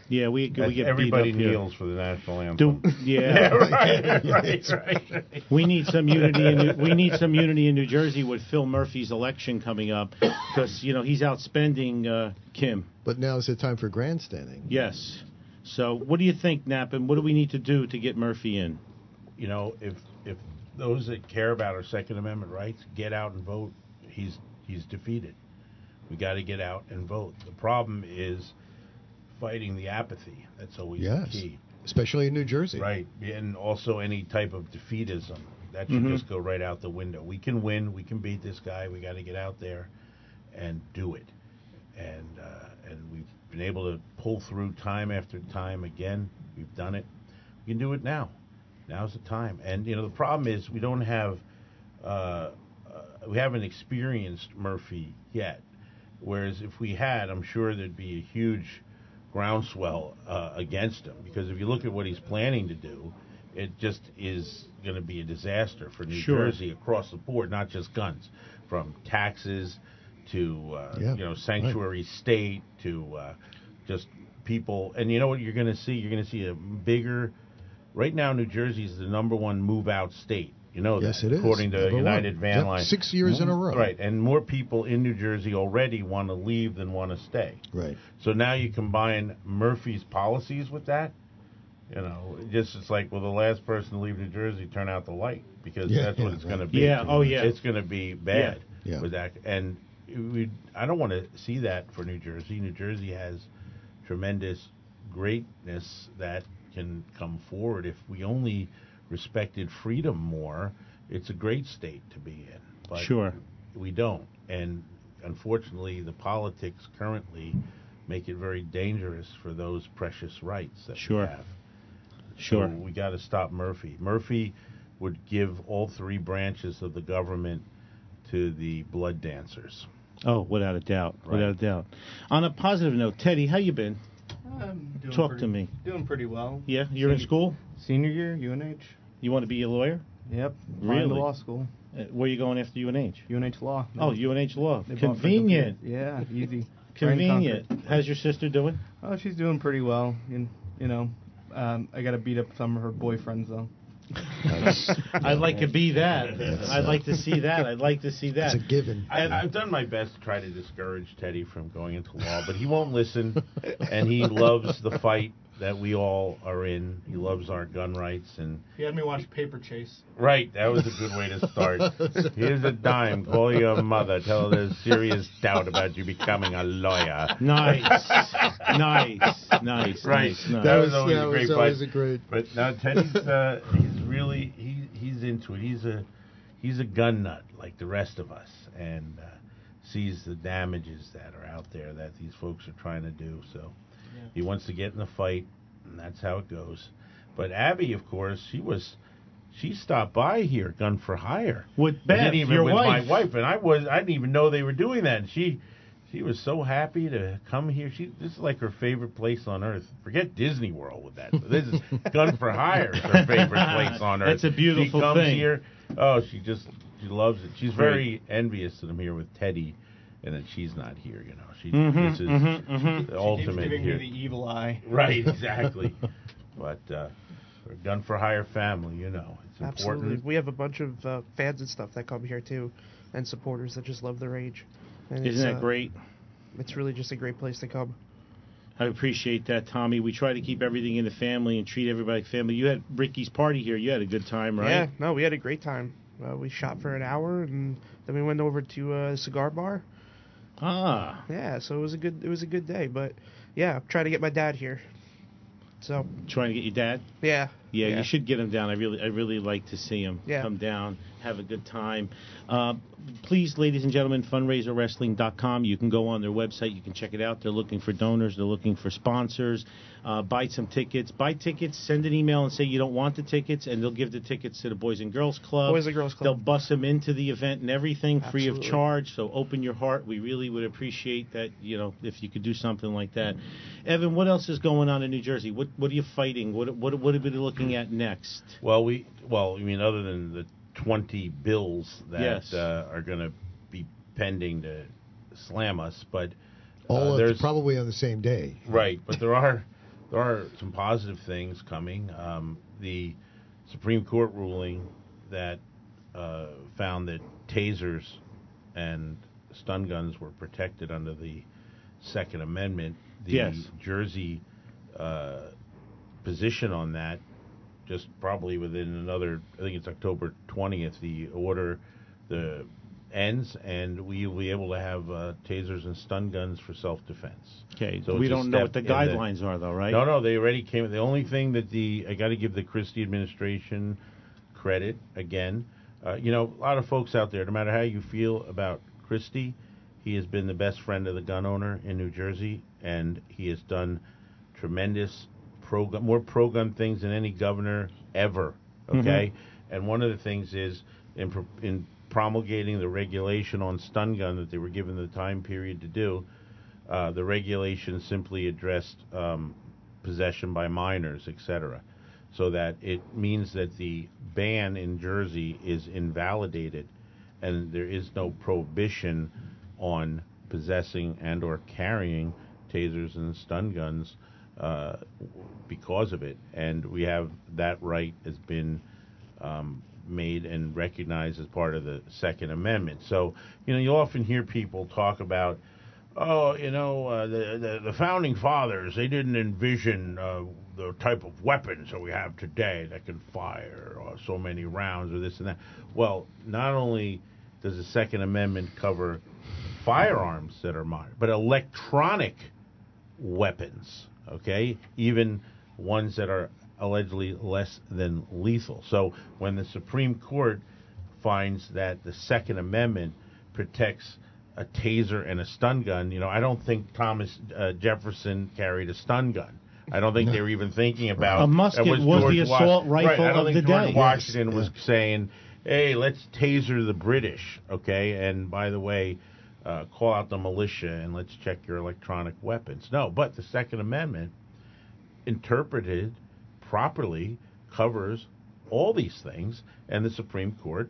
Yeah, we, we That's get everybody beat up here. kneels for the national anthem. Do, yeah, Yeah, right, right, right, right. We need some unity. In New, we need some unity in New Jersey with Phil Murphy's election coming up, because you know he's outspending uh, Kim. But now is the time for grandstanding. Yes. So, what do you think, Knapp? And what do we need to do to get Murphy in? You know, if if those that care about our Second Amendment rights get out and vote, he's he's defeated. We got to get out and vote. The problem is fighting the apathy. That's always Yes. the key. Especially in New Jersey. Right. And also any type of defeatism. That should Mhm. just go right out the window. We can win. We can beat this guy. We got to get out there and do it. And uh, and we've been able to pull through time after time again. We've done it. We can do it now. Now's the time. And, you know, the problem is we don't have, uh, uh, we haven't experienced Murphy yet. Whereas if we had, I'm sure there'd be a huge groundswell uh, against him, because if you look at what he's planning to do, it just is going to be a disaster for New Sure. Jersey across the board, not just guns, from taxes to uh, Yeah, you know sanctuary state to uh, just people. And you know what you're going to see? You're going to see a bigger. Right now, New Jersey is the number one move-out state. You know that, Yes, it is. according to Number United one. Van Yep, Line. six years in a row. Right, and more people in New Jersey already want to leave than want to stay. Right. So now you combine Murphy's policies with that. You know, it just it's like, well, the last person to leave New Jersey, turn out the light, because Yeah, that's what yeah, it's right. going to be. Yeah, oh, yeah. It's going to be bad Yeah. Yeah. with that. And we, I don't want to see that for New Jersey. New Jersey has tremendous greatness that can come forward if we only respected freedom more. It's a great state to be in, but Sure. we don't. And unfortunately, the politics currently make it very dangerous for those precious rights that Sure. we have. Sure. So we got to stop Murphy. Murphy would give all three branches of the government to the blood dancers. Oh, without a doubt, Right. without a doubt. On a positive note, Teddy, how you been? I'm doing Talk pretty, to me. Doing pretty well. Yeah, you're in Senior- school. Senior year, U N H. You want to be a lawyer? Yep. Really? Applying to law school. Uh, where are you going after U N H? U N H Law. Oh, U N H Law. They bought for Convenient. computers. Yeah, easy. Convenient. Right in Concord. How's your sister doing? Oh, she's doing pretty well. You, you know, um, I got to beat up some of her boyfriends though. That's, I'd like to be that. That's, I'd uh, like to see that. I'd like to see that. it's a given. I, I've done my best to try to discourage Teddy from going into law, but he won't listen, and he loves the fight that we all are in. He loves our gun rights, and He had me watch Paper Chase. right, that was a good way to start. Here's a dime. Call your mother. Tell her there's serious doubt about you becoming a lawyer. Nice, nice, nice, Right. nice, nice. That was always that a great was always fight. a great. But now Teddy's uh, he's really he he's into it. He's a he's a gun nut like the rest of us, and uh, sees the damages that are out there that these folks are trying to do. So he wants to get in the fight, and that's how it goes. But Abby, of course, she was she stopped by here, Gun for Hire, With I Beth, didn't even your with wife. my wife, and I was I didn't even know they were doing that. And she she was so happy to come here. She this is like her favorite place on earth. Forget Disney World with that. This is Gun for Hire is her favorite place on earth. That's a beautiful she comes thing. here. Oh, she just she loves it. She's very envious that I'm here with Teddy, and that she's not here. You know, she Mhm, this is mhm, mhm. the She keeps ultimate giving here. me the evil eye. Right, exactly. But uh, we're a Gun for Hire family, you know. It's Absolutely. important. We have a bunch of uh, fans and stuff that come here too, and supporters that just love the rage. And Isn't it's, that uh, great? It's really just a great place to come. I appreciate that, Tommy. We try to keep everything in the family and treat everybody like family. You had Ricky's party here. You had a good time, right? Yeah, no, we had a great time. Uh, we shot for an hour, and then we went over to a cigar bar. Ah. Yeah, so it was a good it was a good day. But yeah, I'm trying to get my dad here. So Trying to get your dad? yeah, Yeah, Yeah. you should get him down. I really, I really like to see him Yeah. come down, have a good time. Uh, please, ladies and gentlemen, fundraiser wrestling dot com. You can go on their website. You can check it out. They're looking for donors. They're looking for sponsors. Uh, buy some tickets. Buy tickets. Send an email and say you don't want the tickets, and they'll give the tickets to the Boys and Girls Club. Boys and Girls Club. They'll bus them into the event and everything free of Absolutely. charge. So open your heart. We really would appreciate that. You know, if you could do something like that. Evan, what else is going on in New Jersey? What What are you fighting? What What What are we looking at next? Well, we well, I mean, other than the twenty bills that Yes. uh, are going to be pending to slam us, but uh, All of, there's probably on the same day. right, but there are there are some positive things coming. Um, the Supreme Court ruling that uh, found that tasers and stun guns were protected under the Second Amendment. The Yes. Jersey uh, position on that, just probably within another, I think it's October twentieth, the order the ends, and we will be able to have uh, tasers and stun guns for self-defense. Okay, So we it's a don't know step what the in guidelines are, though, right? No, no, they already came. The only thing that the I got to give the Christie administration credit again. Uh, you know, a lot of folks out there, no matter how you feel about Christie, he has been the best friend of the gun owner in New Jersey, and he has done tremendous pro more pro-gun things than any governor ever. Okay, mm-hmm. And one of the things is in pro- in promulgating the regulation on stun gun that they were given the time period to do. Uh, the regulation simply addressed um, possession by minors, et cetera, so that it means that the ban in Jersey is invalidated, and there is no prohibition on possessing and or carrying tasers and stun guns uh, because of it. And we have that right has been um, made and recognized as part of the Second Amendment. So, you know, you often hear people talk about, oh, you know, uh, the, the the founding fathers, they didn't envision uh, the type of weapons that we have today that can fire uh, so many rounds or this and that. Well, not only does the Second Amendment cover firearms that are modern, but electronic weapons, okay, even ones that are allegedly less than lethal. So when the Supreme Court finds that the Second Amendment protects a taser and a stun gun, you know, I don't think Thomas uh, Jefferson carried a stun gun. I don't think they were even thinking about a musket was, was George the assault Was- rifle right, I don't of think the George day. Washington Yes. was Yeah. saying, hey, let's taser the British, okay? And by the way, uh, call out the militia and let's check your electronic weapons. No, but the Second Amendment, interpreted properly, covers all these things, and the Supreme Court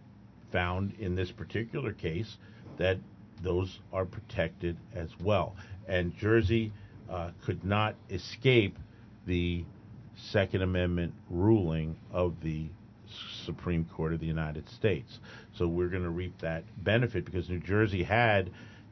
found in this particular case that those are protected as well. And Jersey uh, could not escape the Second Amendment ruling of the Supreme Court of the United States. So we're going to reap that benefit because New Jersey had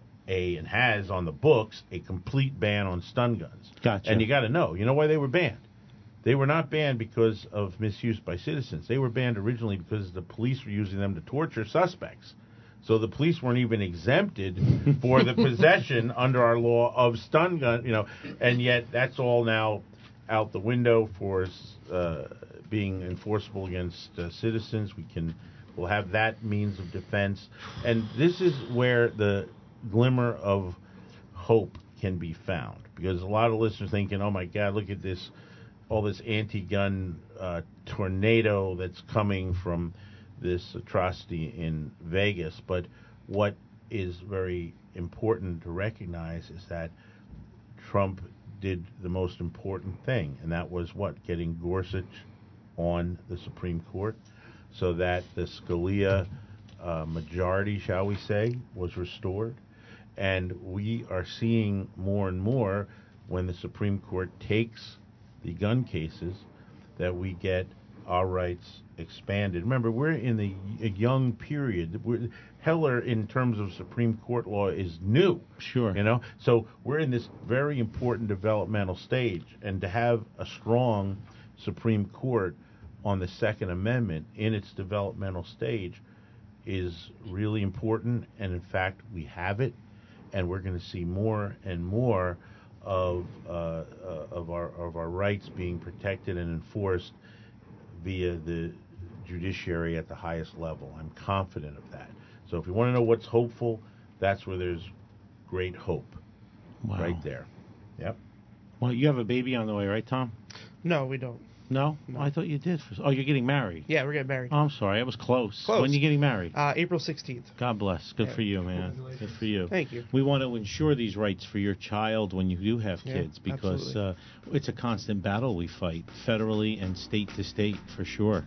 a and has on the books a complete ban on stun guns. Gotcha. And you got to know, you know why they were banned? They were not banned because of misuse by citizens. They were banned originally because the police were using them to torture suspects. So the police weren't even exempted for the possession under our law of stun gun, you know, and yet that's all now out the window for uh, being enforceable against uh, citizens. We can, we'll have that means of defense, and this is where the glimmer of hope can be found, because a lot of listeners thinking, "Oh my God, look at this, all this anti-gun uh, tornado that's coming from this atrocity in Vegas." But what is very important to recognize is that Trump did the most important thing, and that was what? Getting Gorsuch on the Supreme Court so that the Scalia uh, majority, shall we say, was restored. And we are seeing more and more when the Supreme Court takes the gun cases that we get our rights expanded. Remember, we're in the a young period. We're, Heller, in terms of Supreme Court law, is new. Sure. You know, so we're in this very important developmental stage, and to have a strong Supreme Court on the Second Amendment in its developmental stage is really important. And in fact, we have it, and we're going to see more and more of uh, uh, of our of our rights being protected and enforced via the judiciary at the highest level. I'm confident of that. So if you want to know what's hopeful, that's where there's great hope. Wow. Right there. Yep. Well, you have a baby on the way, right, Tom? No, we don't. No? No. I thought you did. For, oh, you're getting married. Yeah, we're getting married. Oh, I'm sorry. I was close. Close. When are you getting married? Uh, April sixteenth. God bless. Good Yeah. for you, man. Good for you. Thank you. We want to ensure these rights for your child when you do have Yeah, kids, because uh, it's a constant battle we fight, federally and state to state, for sure.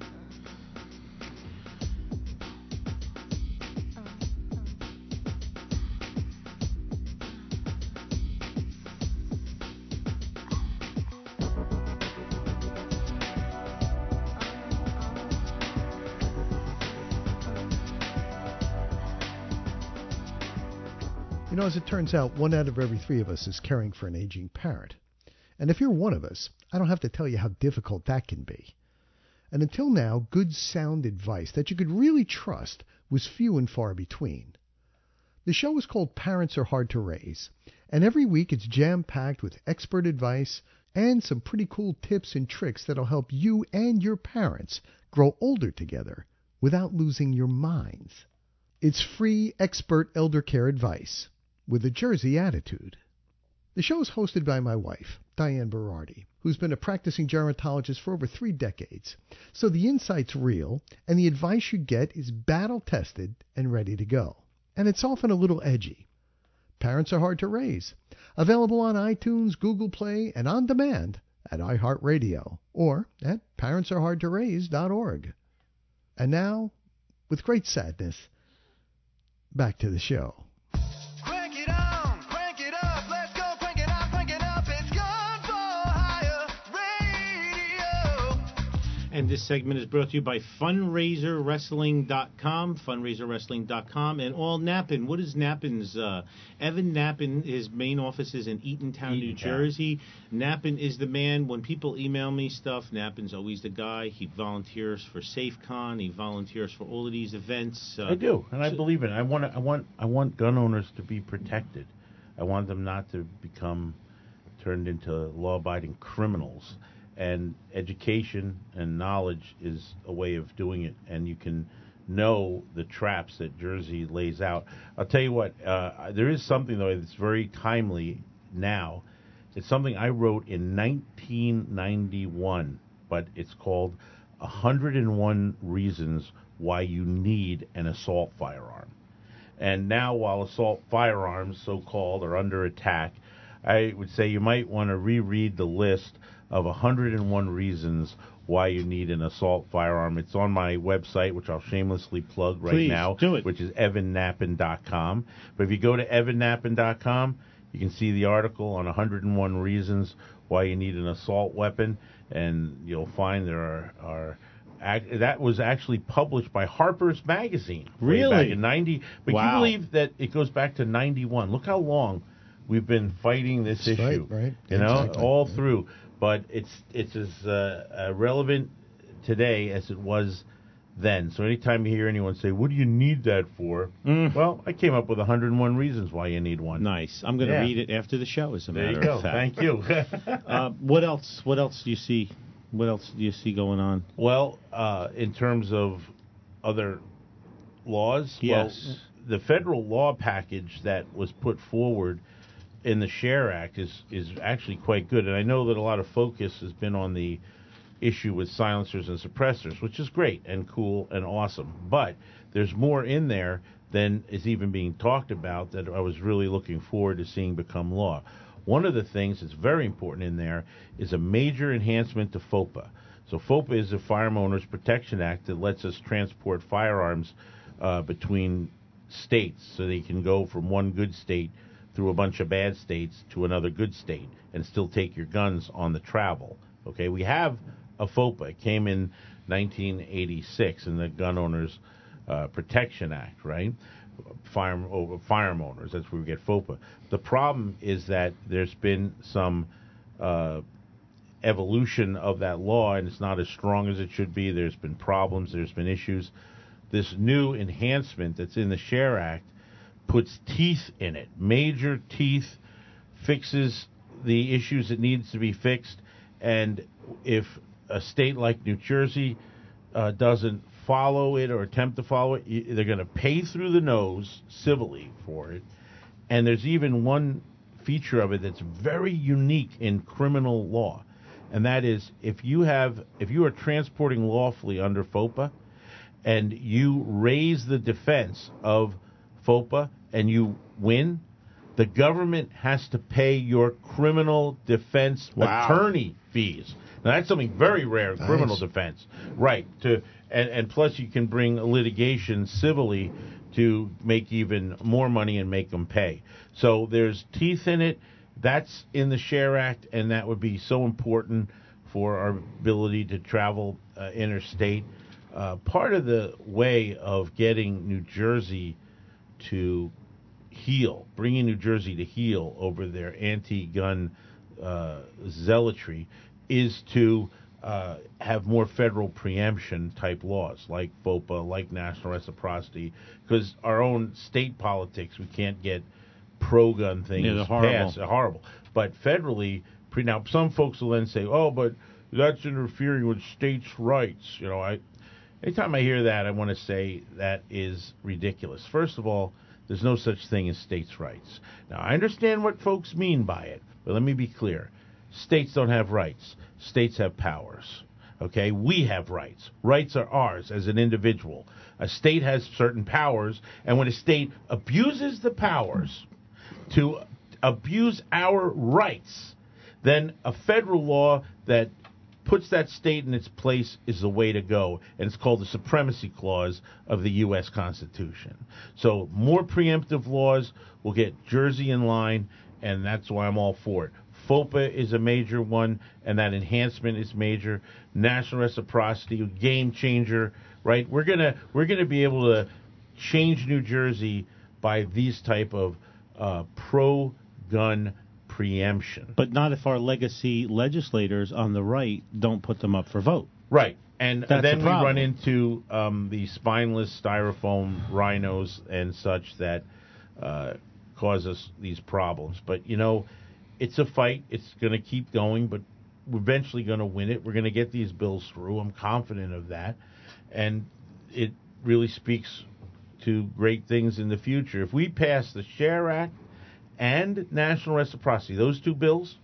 You know, as it turns out, one out of every three of us is caring for an aging parent. And if you're one of us, I don't have to tell you how difficult that can be. And until now, good sound advice that you could really trust was few and far between. The show is called Parents Are Hard to Raise, and every week it's jam-packed with expert advice and some pretty cool tips and tricks that'll help you and your parents grow older together without losing your minds. It's free expert elder care advice with a Jersey attitude. The show is hosted by my wife, Diane Berardi, who's been a practicing gerontologist for over three decades. So the insight's real, and the advice you get is battle-tested and ready to go. And it's often a little edgy. Parents Are Hard to Raise. Available on iTunes, Google Play, and on demand at iHeartRadio or at parents are hard to raise dot org. And now, with great sadness, back to the show. Crank it on, crank it up, let's go, crank it on, crank it up, it's Gun for Hire Radio. And this segment is brought to you by fundraiser wrestling dot com, fundraiser wrestling dot com, and all Nappin. What is Nappin's? Uh, Evan Nappin, his main office is in Eatontown, New Jersey. Nappin is the man. When people email me stuff, Nappin's always the guy. He volunteers for SafeCon. He volunteers for all of these events. Uh, I do, and I so, believe in it. I want I want I want gun owners to be protected. I want them not to become turned into law-abiding criminals. And education and knowledge is a way of doing it, and you can know the traps that Jersey lays out. I'll tell you what, uh, there is something, though, that's very timely now. It's something I wrote in nineteen ninety-one, but it's called one hundred one Reasons Why You Need an Assault Firearm. And now, while assault firearms, so-called, are under attack, I would say you might want to reread the list of one hundred one reasons why you need an assault firearm. It's on my website, which I'll shamelessly plug right Please, now, do it. which is evan nappin dot com. But if you go to evan nappin dot com, you can see the article on one hundred one reasons why you need an assault weapon, and you'll find there are, are ac- that was actually published by Harper's Magazine way Really? back in ninety. But Wow. you believe that it goes back to ninety-one? Look how long we've been fighting this That's issue, right, right. You know, Exactly. all through. But it's it's as uh, uh, relevant today as it was then. So anytime you hear anyone say, "What do you need that for?" Mm. Well, I came up with one hundred one reasons why you need one. Nice. I'm going to Yeah. read it after the show, as a There matter you go. of fact. Thank you. uh, what else? What else do you see? What else do you see going on? Well, uh, in terms of other laws, Yes. well, the federal law package that was put forward in the SHARE Act is is actually quite good, and I know that a lot of focus has been on the issue with silencers and suppressors, which is great and cool and awesome. But there's more in there than is even being talked about that I was really looking forward to seeing become law. One of the things that's very important in there is a major enhancement to FOPA. So FOPA is the Firearm Owners Protection Act that lets us transport firearms uh, between states, so they can go from one good state through a bunch of bad states to another good state and still take your guns on the travel. Okay, we have a FOPA. It came in nineteen eighty-six in the Gun Owners uh, Protection Act, right? Fire, oh, firearm owners, that's where we get FOPA. The problem is that there's been some uh, evolution of that law, and it's not as strong as it should be. There's been problems. There's been issues. This new enhancement that's in the SHARE Act puts teeth in it, major teeth, fixes the issues that needs to be fixed, and if a state like New Jersey uh, doesn't follow it or attempt to follow it, they're going to pay through the nose civilly for it. And there's even one feature of it that's very unique in criminal law, and that is if you have if you are transporting lawfully under FOPA and you raise the defense of FOPA and you win, the government has to pay your criminal defense Wow. attorney fees. Now that's something very rare in criminal Nice. defense, right? To and, and plus you can bring litigation civilly to make even more money and make them pay. So there's teeth in it. That's in the SHARE Act, and that would be so important for our ability to travel uh, interstate. Uh, part of the way of getting New Jersey to heal, bringing New Jersey to heal over their anti-gun uh, zealotry, is to uh, have more federal preemption type laws like FOPA, like national reciprocity, because our own state politics, we can't get pro-gun things Yeah, they're horrible. passed. They're horrible. But federally, pre- now some folks will then say, oh, but that's interfering with states' rights. You know, I anytime I hear that, I want to say that is ridiculous. First of all, there's no such thing as states' rights. Now, I understand what folks mean by it, but let me be clear. States don't have rights. States have powers. Okay? We have rights. Rights are ours as an individual. A state has certain powers, and when a state abuses the powers to abuse our rights, then a federal law that puts that state in its place is the way to go, and it's called the Supremacy Clause of the U S Constitution. So more preemptive laws will get Jersey in line, and that's why I'm all for it. FOPA is a major one, and that enhancement is major. National reciprocity, game changer, right? We're gonna we're gonna be able to change New Jersey by these type of uh, pro-gun preemption. But not if our legacy legislators on the right don't put them up for vote. Right. And That's then the we problem. run into um, the spineless styrofoam rhinos and such that uh, cause us these problems. But, you know, it's a fight. It's going to keep going, but we're eventually going to win it. We're going to get these bills through. I'm confident of that. And it really speaks to great things in the future. If we pass the SHARE Act and national reciprocity, those two bills,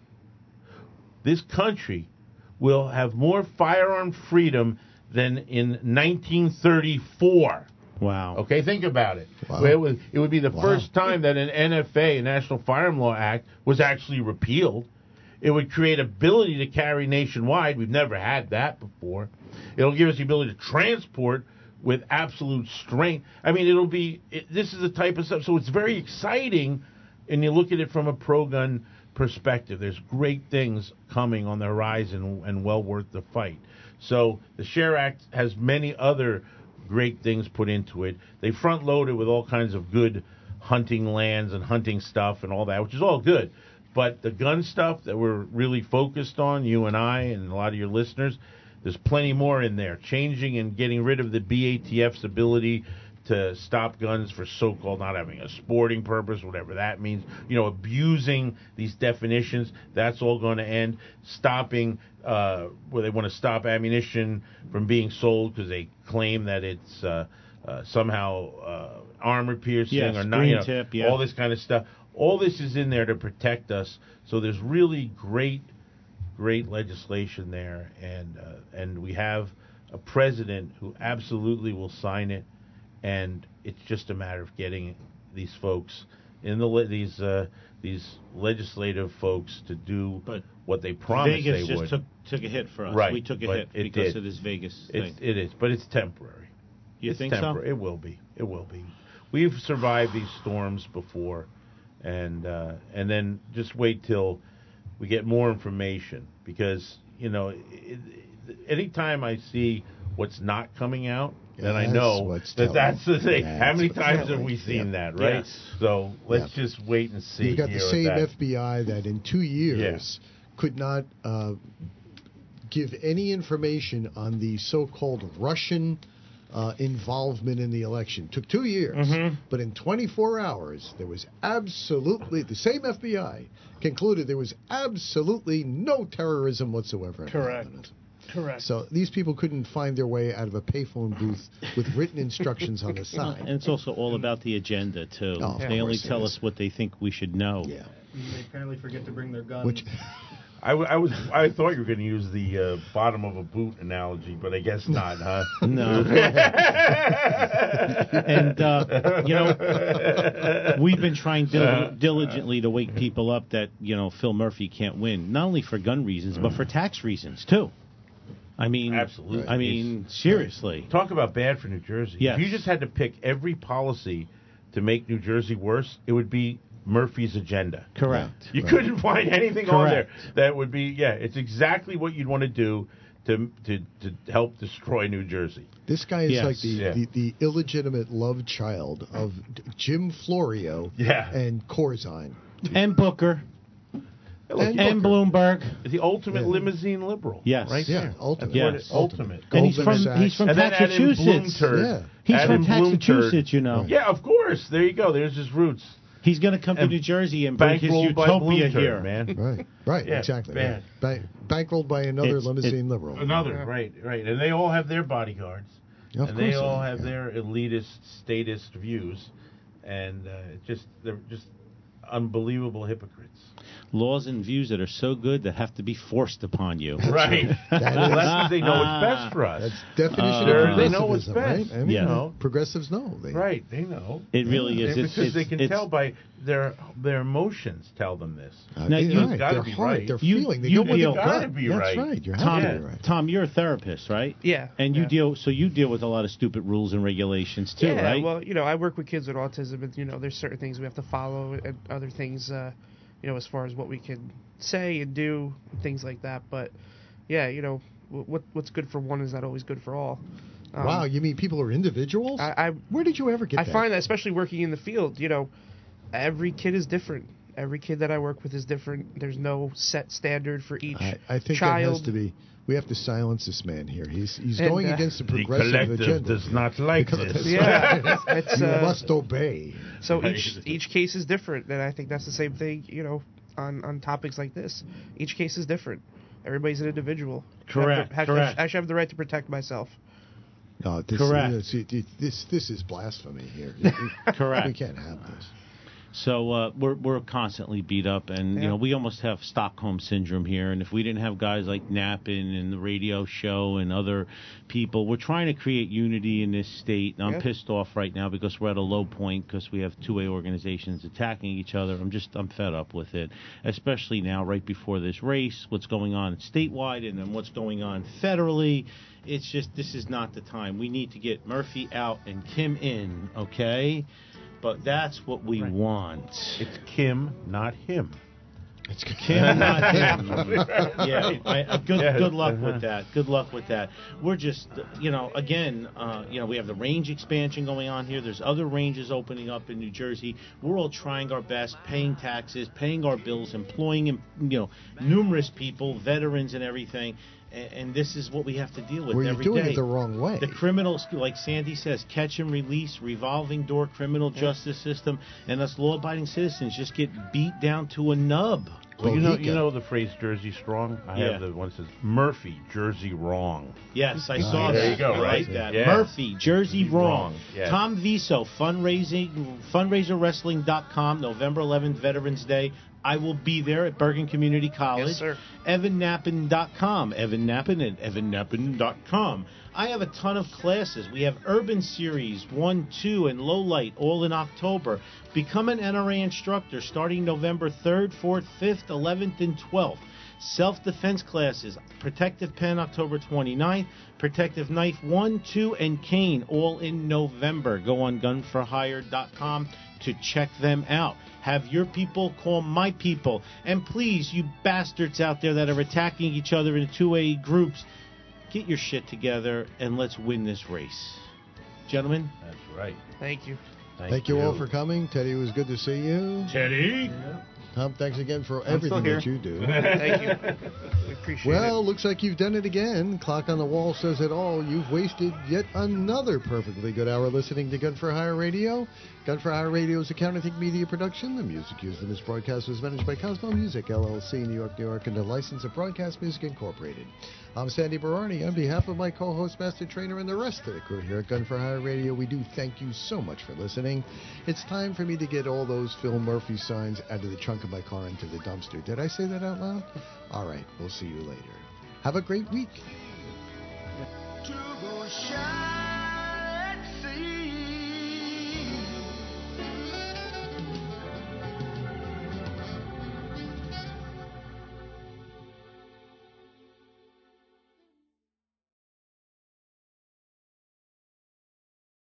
this country will have more firearm freedom than in nineteen thirty-four. Wow. Okay, think about it. Wow. It would, it would be the Wow. first time that an N F A, a National Firearm Law Act, was actually repealed. It would create ability to carry nationwide. We've never had that before. It'll give us the ability to transport with absolute strength. I mean, it'll be, it, this is the type of stuff. So it's very exciting, and you look at it from a pro-gun perspective. There's great things coming on the horizon and well worth the fight. So the SHARE Act has many other great things put into it. They front-load it with all kinds of good hunting lands and hunting stuff and all that, which is all good. But the gun stuff that we're really focused on, you and I and a lot of your listeners, there's plenty more in there. Changing and getting rid of the B A T F's ability to stop guns for so-called not having a sporting purpose, whatever that means. You know, abusing these definitions, that's all going to end. Stopping, uh, where they want to stop ammunition from being sold because they claim that it's uh, uh, somehow uh, armor piercing Yes, or not. green You know, tip, yeah. all this kind of stuff. All this is in there to protect us. So there's really great, great legislation there, and uh, and we have a president who absolutely will sign it. And it's just a matter of getting these folks in the le- these uh, these legislative folks to do But what they promised Vegas they just would. took took a hit for us. Right, We took a but hit it because did. of this Vegas It's, thing. it is, but it's temporary. You it's think temporary. so? It will be. It will be. We've survived these storms before, and uh, and then just wait till we get more information, because you know, it, it, anytime I see what's not coming out, then I That's know what's that telling. that's the thing. That's How many what's times have telling. we seen Yep. that, right? Yes. So let's Yep. just wait and see. You've got the here with same that. F B I that in two years could not uh, give any information on the so-called Russian uh, involvement in the election. Took two years, Mhm. but in twenty-four hours, there was absolutely, the same F B I concluded there was absolutely no terrorism whatsoever. Correct. involved in it. Correct. So these people couldn't find their way out of a payphone booth with written instructions on the And side. it's also all about the agenda too. Oh, of they only course it tell is. us what they think we should know. Yeah. They apparently forget to bring their guns. Which, I, w- I was I thought you were going to use the uh, bottom of a boot analogy, but I guess not, huh? No. And uh, you know, we've been trying dil- diligently to wake people up that you know Phil Murphy can't win, not only for gun reasons but for tax reasons too. I mean, Absolutely. I mean, seriously. Talk about bad for New Jersey. Yes. If you just had to pick every policy to make New Jersey worse, it would be Murphy's agenda. Correct. You Right. couldn't find anything on there Correct. that would be, yeah, it's exactly what you'd want to do to to to help destroy New Jersey. This guy is Yes. like the, Yeah. the, the illegitimate love child of D- Jim Florio Yeah. and Corzine. And Booker. Look, And Booker, Bloomberg. the ultimate Yeah. limousine liberal. Yes. right Yeah, there. ultimate. That's what Yes. it- ultimate. And he's Goldman from Sachs. he's from And then add in Massachusetts. Bloomturd. Yeah. He's Add from in Bloomturd. Massachusetts, you know. Right. Yeah, of course. There you go. There's his roots. He's going to come to And New Jersey and bring his Bankrolled by utopia Bloomturd, here. man. Right, right, Yeah, exactly. bad. Right. Ba- bankrolled by another It's- limousine liberal. Another, Yeah. right, right. And they all have their bodyguards. Of and course they all do, have yeah. their elitist, statist views. And uh, it just they're just unbelievable hypocrites. Laws and views that are so good that have to be forced upon you. Right. That well, is- that's because they know what's best for us. That's definition Uh, of they know what's progressivism, best. right? I mean, Yeah. you know, progressives know. They, Right, they know. It really Yeah. is. And It's, because it's, they can it's, tell by their their emotions tell them this. Uh, Now, they- you- right. gotta Their be heart, right. their You- feeling. They you go with deal- the gotta gut. be That's right. right. You have Tom, to Yeah. be right. Tom, you're a therapist, right? Yeah. And you yeah. deal so you deal with a lot of stupid rules and regulations too, yeah, right? well, you know, I work with kids with autism, and you know, there's certain things we have to follow, and other things, uh, you know, as far as what we can say and do, things like that. But yeah, you know, wh- what what's good for one is not always good for all. Um, Wow, you mean people are individuals? I, I Where did you ever get I that? find that, especially working in the field, you know, every kid is different. Every kid that I work with is different. There's no set standard for each I, I think child. that has to be. We have to silence this man here. He's he's And, going uh, against the The progressive collective agenda. does not like Because- this. Yeah, it's, you uh, must obey. So Right. each each case is different, and I think that's the same thing, you know, on, on topics like this. Each case is different. Everybody's an individual. Correct, I have the, correct. I should have the right to protect myself. No, this, Correct. This, this, this, this is blasphemy here. Correct. We can't have this. So uh, we're we're constantly beat up, and you Yeah. know we almost have Stockholm syndrome here. And if we didn't have guys like Nappin and the radio show and other people, we're trying to create unity in this state. And I'm Yeah. pissed off right now because we're at a low point because we have two A organizations attacking each other. I'm just I'm fed up with it, especially now right before this race. What's going on statewide and then what's going on federally. It's just this is not the time. We need to get Murphy out and Kim in, okay? But that's what we Right. want. It's Kim, not him. It's Kim, not him. Yeah, I, uh, good Yeah. good luck Uh-huh. with that. Good luck with that. We're just, uh, you know, again, uh, you know, we have the range expansion going on here. There's other ranges opening up in New Jersey. We're all trying our best, paying taxes, paying our bills, employing, you know, numerous people, veterans and everything. And, and this is what we have to deal with Well, you're every doing day. it the wrong way. The criminals, like Sandy says, catch and release, revolving door criminal justice system, and us law-abiding citizens just get beat down to a nub. Well, you know, Bohica. you know the phrase "Jersey strong." I Yeah. have the one that says "Murphy, Jersey wrong." Yes, I Oh, saw there that. you go, I right? like that. Yeah. Murphy, Jersey Jersey Wrong. Wrong, yeah. Tom Viso, fundraising, fundraiser wrestling dot com, November eleventh, Veterans Day. I will be there at Bergen Community College. Yes, sir. Evan Nappen dot com. Evan Nappen at Evan Nappen dot com. I have a ton of classes. We have Urban Series one, two, and Low Light all in October. Become an N R A instructor starting November third, fourth, fifth, eleventh, and twelfth. Self-defense classes, Protective Pen October twenty-ninth, Protective Knife one, two, and Cane all in November. Go on gun for hire dot com to check them out. Have your people call my people. And please, you bastards out there that are attacking each other in two A groups, get your shit together and let's win this race. Gentlemen? That's right. Thank you. Thank you all for coming. Teddy, it was good to see you. Teddy? Tom, thanks again for I'm still everything here. that you do. Thank you. We appreciate Well, it. looks like you've done it again. Clock on the wall says it all. You've wasted yet another perfectly good hour listening to Gun for Hire Radio. Gun for Hire Radio is a Counterthink media production. The music used in this broadcast was managed by Cosmo Music, L L C, New York, New York, and the license of Broadcast Music Incorporated. I'm Sandy Bararni. On behalf of my co-host, Master Trainer, and the rest of the crew here at Gun for Hire Radio, we do thank you so much for listening. It's time for me to get all those Phil Murphy signs out of the trunk of my car into the dumpster. Did I say that out loud? All right, we'll see you later. Have a great week. To go shine.